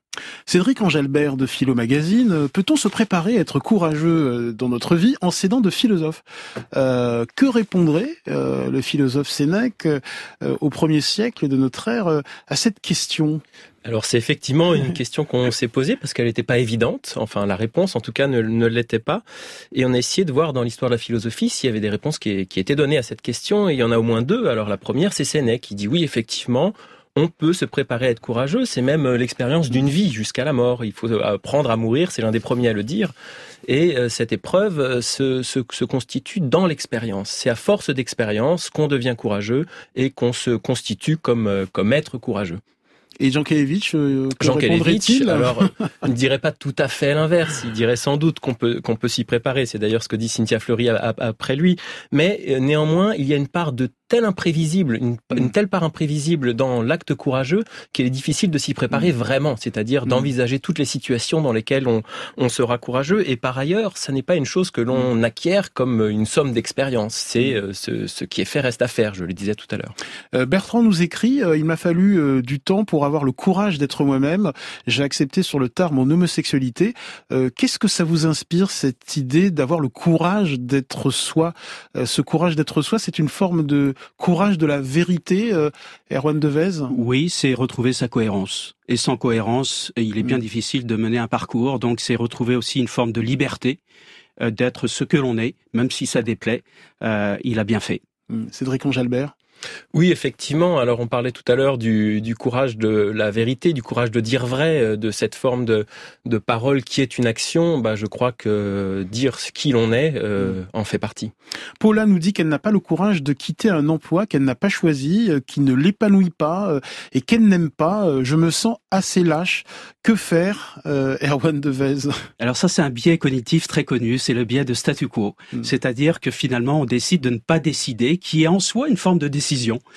Cédric Angelbert de Philo Magazine, peut-on se préparer à être courageux dans notre vie en s'aidant de philosophes ? euh, Que répondrait euh, le philosophe Sénèque euh, au premier siècle de notre ère euh, à cette question ? Alors c'est effectivement une question qu'on s'est posée parce qu'elle n'était pas évidente, enfin la réponse en tout cas ne, ne l'était pas, et on a essayé de voir dans l'histoire de la philosophie s'il y avait des réponses qui, qui étaient données à cette question, et il y en a au moins deux. Alors la première c'est Sénèque qui dit oui effectivement, on peut se préparer à être courageux, c'est même l'expérience d'une vie jusqu'à la mort. Il faut apprendre à mourir, c'est l'un des premiers à le dire. Et cette épreuve se, se, se constitue dans l'expérience. C'est à force d'expérience qu'on devient courageux et qu'on se constitue comme, comme être courageux. Et Jankélévitch, euh, que Jankélévitch, alors, il ne dirait pas tout à fait l'inverse. Il dirait sans doute qu'on peut, qu'on peut s'y préparer. C'est d'ailleurs ce que dit Cynthia Fleury après lui. Mais néanmoins, il y a une part de tel imprévisible, une, une telle part imprévisible dans l'acte courageux qu'il est difficile de s'y préparer vraiment, c'est-à-dire d'envisager toutes les situations dans lesquelles on, on sera courageux. Et par ailleurs, ça n'est pas une chose que l'on acquiert comme une somme d'expérience. C'est euh, ce, ce qui est fait reste à faire, je le disais tout à l'heure. Euh, Bertrand nous écrit euh, « Il m'a fallu euh, du temps pour avoir le courage d'être moi-même. J'ai accepté sur le tard mon homosexualité. Euh, qu'est-ce que ça vous inspire, cette idée d'avoir le courage d'être soi ? euh, Ce courage d'être soi, c'est une forme de courage de la vérité, euh, Erwan Devez ? Oui, c'est retrouver sa cohérence. Et sans cohérence, il est bien mmh. difficile de mener un parcours. Donc c'est retrouver aussi une forme de liberté, euh, d'être ce que l'on est, même si ça déplaît. Euh, il a bien fait. Mmh. Cédric Angelbert ? Oui, effectivement. Alors, on parlait tout à l'heure du, du courage de la vérité, du courage de dire vrai, de cette forme de, de parole qui est une action. Bah, je crois que dire ce qui l'on est euh, en fait partie. Paula nous dit qu'elle n'a pas le courage de quitter un emploi qu'elle n'a pas choisi, qui ne l'épanouit pas et qu'elle n'aime pas. Je me sens assez lâche. Que faire, euh, Erwan Devez ? Alors ça, c'est un biais cognitif très connu. C'est le biais de statu quo. Mmh. C'est-à-dire que finalement, on décide de ne pas décider, qui est en soi une forme de décision.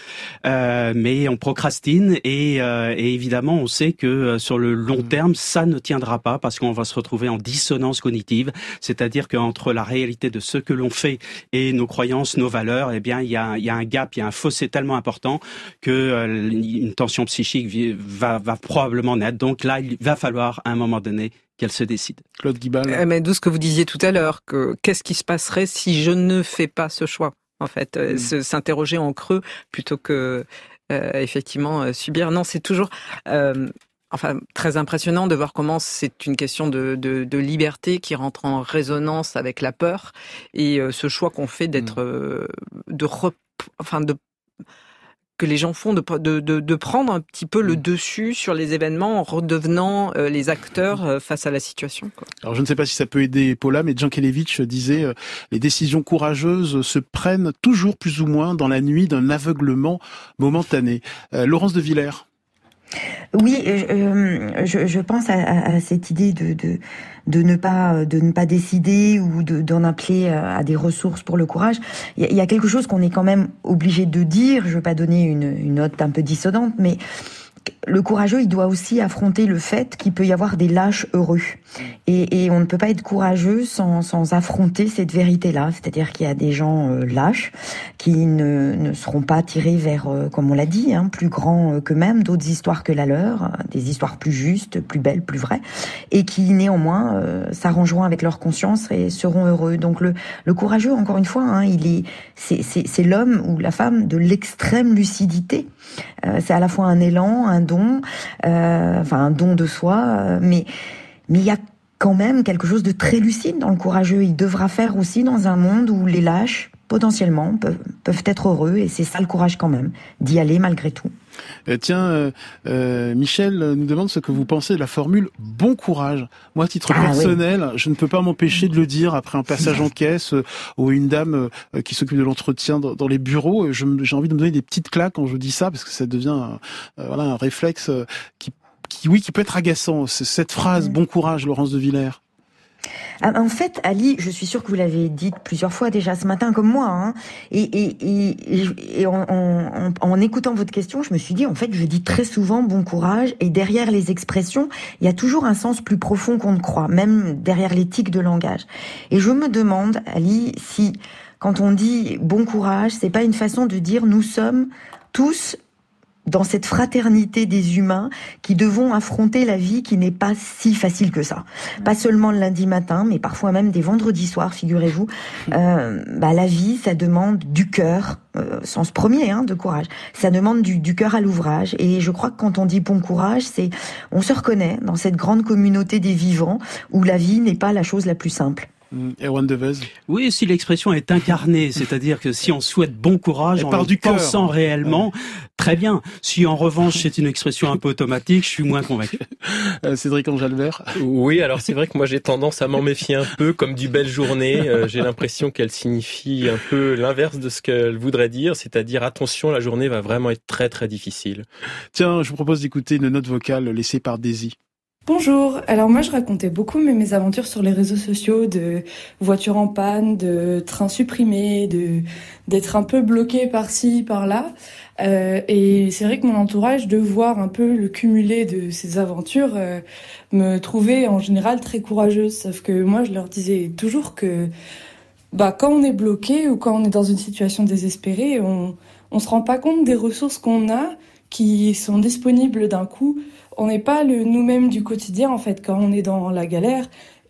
Euh, mais on procrastine et, euh, et évidemment on sait que euh, sur le long terme ça ne tiendra pas parce qu'on va se retrouver en dissonance cognitive, c'est-à-dire qu'entre la réalité de ce que l'on fait et nos croyances, nos valeurs, eh bien il y a, il y a un gap, il y a un fossé tellement important que euh, une tension psychique va, va probablement naître. Donc là il va falloir à un moment donné qu'elle se décide. Claude Guibal. Euh, mais d'où ce que vous disiez tout à l'heure, que qu'est-ce qui se passerait si je ne fais pas ce choix ? En fait, euh, mmh. s'interroger en creux plutôt que euh, effectivement euh, subir. Non, c'est toujours, euh, enfin, très impressionnant de voir comment c'est une question de, de, de liberté qui rentre en résonance avec la peur et euh, ce choix qu'on fait d'être, mmh. euh, de, rep... enfin, de que les gens font de, de, de, de prendre un petit peu le dessus sur les événements en redevenant euh, les acteurs euh, face à la situation, quoi. Alors je ne sais pas si ça peut aider Paula, mais Jankélévitch disait euh, les décisions courageuses se prennent toujours plus ou moins dans la nuit d'un aveuglement momentané. Euh, Laurence de Villers. Oui, euh, je, je pense à, à cette idée de, de de ne pas de ne pas décider ou de, d'en appeler à des ressources pour le courage. Il y a, il y a quelque chose qu'on est quand même obligé de dire. Je veux pas donner une, une note un peu dissonante, mais le courageux, il doit aussi affronter le fait qu'il peut y avoir des lâches heureux. Et, et on ne peut pas être courageux sans, sans affronter cette vérité-là. C'est-à-dire qu'il y a des gens euh, lâches qui ne, ne seront pas tirés vers, euh, comme on l'a dit, hein, plus grands qu'eux-mêmes, d'autres histoires que la leur, des histoires plus justes, plus belles, plus vraies, et qui néanmoins euh, s'arrangeront avec leur conscience et seront heureux. Donc le, le courageux, encore une fois, hein, il est, c'est, c'est, c'est l'homme ou la femme de l'extrême lucidité. Euh, c'est à la fois un élan, un don, euh, enfin un don de soi, euh, mais mais il y a quand même quelque chose de très lucide dans le courageux. Il devra faire aussi dans un monde où les lâches, potentiellement, peuvent, peuvent être heureux, et c'est ça le courage quand même, d'y aller malgré tout. Euh, tiens, euh, euh, Michel nous demande ce que vous pensez de la formule « bon courage ». Moi, à titre ah, personnel, oui. je ne peux pas m'empêcher de le dire après un passage en caisse euh, ou une dame euh, qui s'occupe de l'entretien dans, dans les bureaux. Je, j'ai envie de me donner des petites claques quand je dis ça, parce que ça devient euh, voilà, un réflexe euh, qui, qui, oui, qui peut être agaçant. C'est cette phrase « bon courage », Laurence de Villers. En fait, Ali, je suis sûre que vous l'avez dit plusieurs fois déjà ce matin, comme moi, hein, et, et, et, et en, en, en écoutant votre question, je me suis dit, en fait, je dis très souvent bon courage, et derrière les expressions, il y a toujours un sens plus profond qu'on ne croit, même derrière l'éthique de langage. Et je me demande, Ali, si, quand on dit bon courage, c'est pas une façon de dire nous sommes tous dans cette fraternité des humains qui devons affronter la vie qui n'est pas si facile que ça. Pas seulement le lundi matin, mais parfois même des vendredis soirs, figurez-vous. Euh, bah, la vie, ça demande du cœur, euh, sens premier, hein, de courage. Ça demande du, du cœur à l'ouvrage. Et je crois que quand on dit bon courage, c'est, on se reconnaît dans cette grande communauté des vivants où la vie n'est pas la chose la plus simple. Erwan Devez. Oui, si l'expression est incarnée, c'est-à-dire que si on souhaite bon courage Elle en part le du pensant cœur. réellement, ouais. Très bien. Si en revanche c'est une expression un peu automatique, je suis moins convaincu. euh, Cédric Angelbert. Oui, alors c'est vrai que moi j'ai tendance à m'en méfier un peu, comme du belle journée. Euh, j'ai l'impression qu'elle signifie un peu l'inverse de ce qu'elle voudrait dire, c'est-à-dire attention, la journée va vraiment être très très difficile. Tiens, je vous propose d'écouter une note vocale laissée par Daisy. Bonjour, alors moi je racontais beaucoup mes, mes aventures sur les réseaux sociaux, de voitures en panne, de trains supprimés, de d'être un peu bloqué par-ci, par-là. Euh, et c'est vrai que mon entourage, de voir un peu le cumulé de ces aventures, euh, me trouvait en général très courageuse. Sauf que moi je leur disais toujours que bah quand on est bloqué ou quand on est dans une situation désespérée, on on se rend pas compte des ressources qu'on a qui sont disponibles d'un coup. On n'est pas le nous-mêmes du quotidien, en fait, quand on est dans la galère.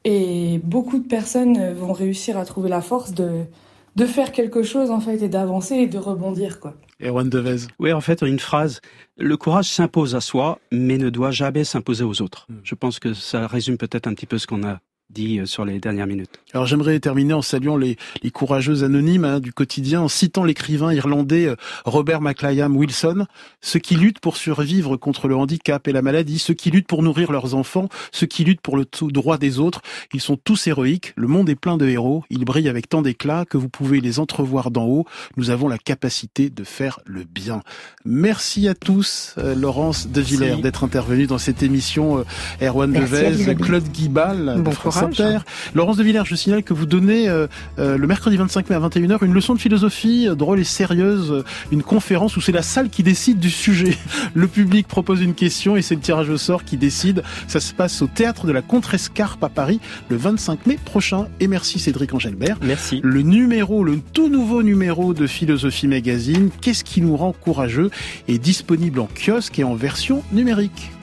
Et beaucoup de personnes vont réussir à trouver la force de, de faire quelque chose, en fait, et d'avancer et de rebondir, quoi. Erwan Devez. Oui, en fait, une phrase. Le courage s'impose à soi, mais ne doit jamais s'imposer aux autres. Mmh. Je pense que ça résume peut-être un petit peu ce qu'on a dit sur les dernières minutes. Alors j'aimerais terminer en saluant les, les courageux anonymes hein, du quotidien, en citant l'écrivain irlandais Robert McLean Wilson, ceux qui luttent pour survivre contre le handicap et la maladie, ceux qui luttent pour nourrir leurs enfants, ceux qui luttent pour le droit des autres, ils sont tous héroïques, le monde est plein de héros, ils brillent avec tant d'éclat que vous pouvez les entrevoir d'en haut, nous avons la capacité de faire le bien. Merci à tous, euh, Laurence de Villers, Merci. d'être intervenue dans cette émission, euh, Erwan Devez, Claude Guibal, bon de France Inter. Laurence de Villers, je signale que vous donnez euh, euh, le mercredi vingt-cinq mai à vingt et une heures une leçon de philosophie euh, drôle et sérieuse, euh, une conférence où c'est la salle qui décide du sujet. Le public propose une question et c'est le tirage au sort qui décide. Ça se passe au Théâtre de la Contrescarpe à Paris le vingt-cinq mai prochain. Et merci Cédric Angelbert. Merci. Le numéro, le tout nouveau numéro de Philosophie Magazine, Qu'est-ce qui nous rend courageux, est disponible en kiosque et en version numérique.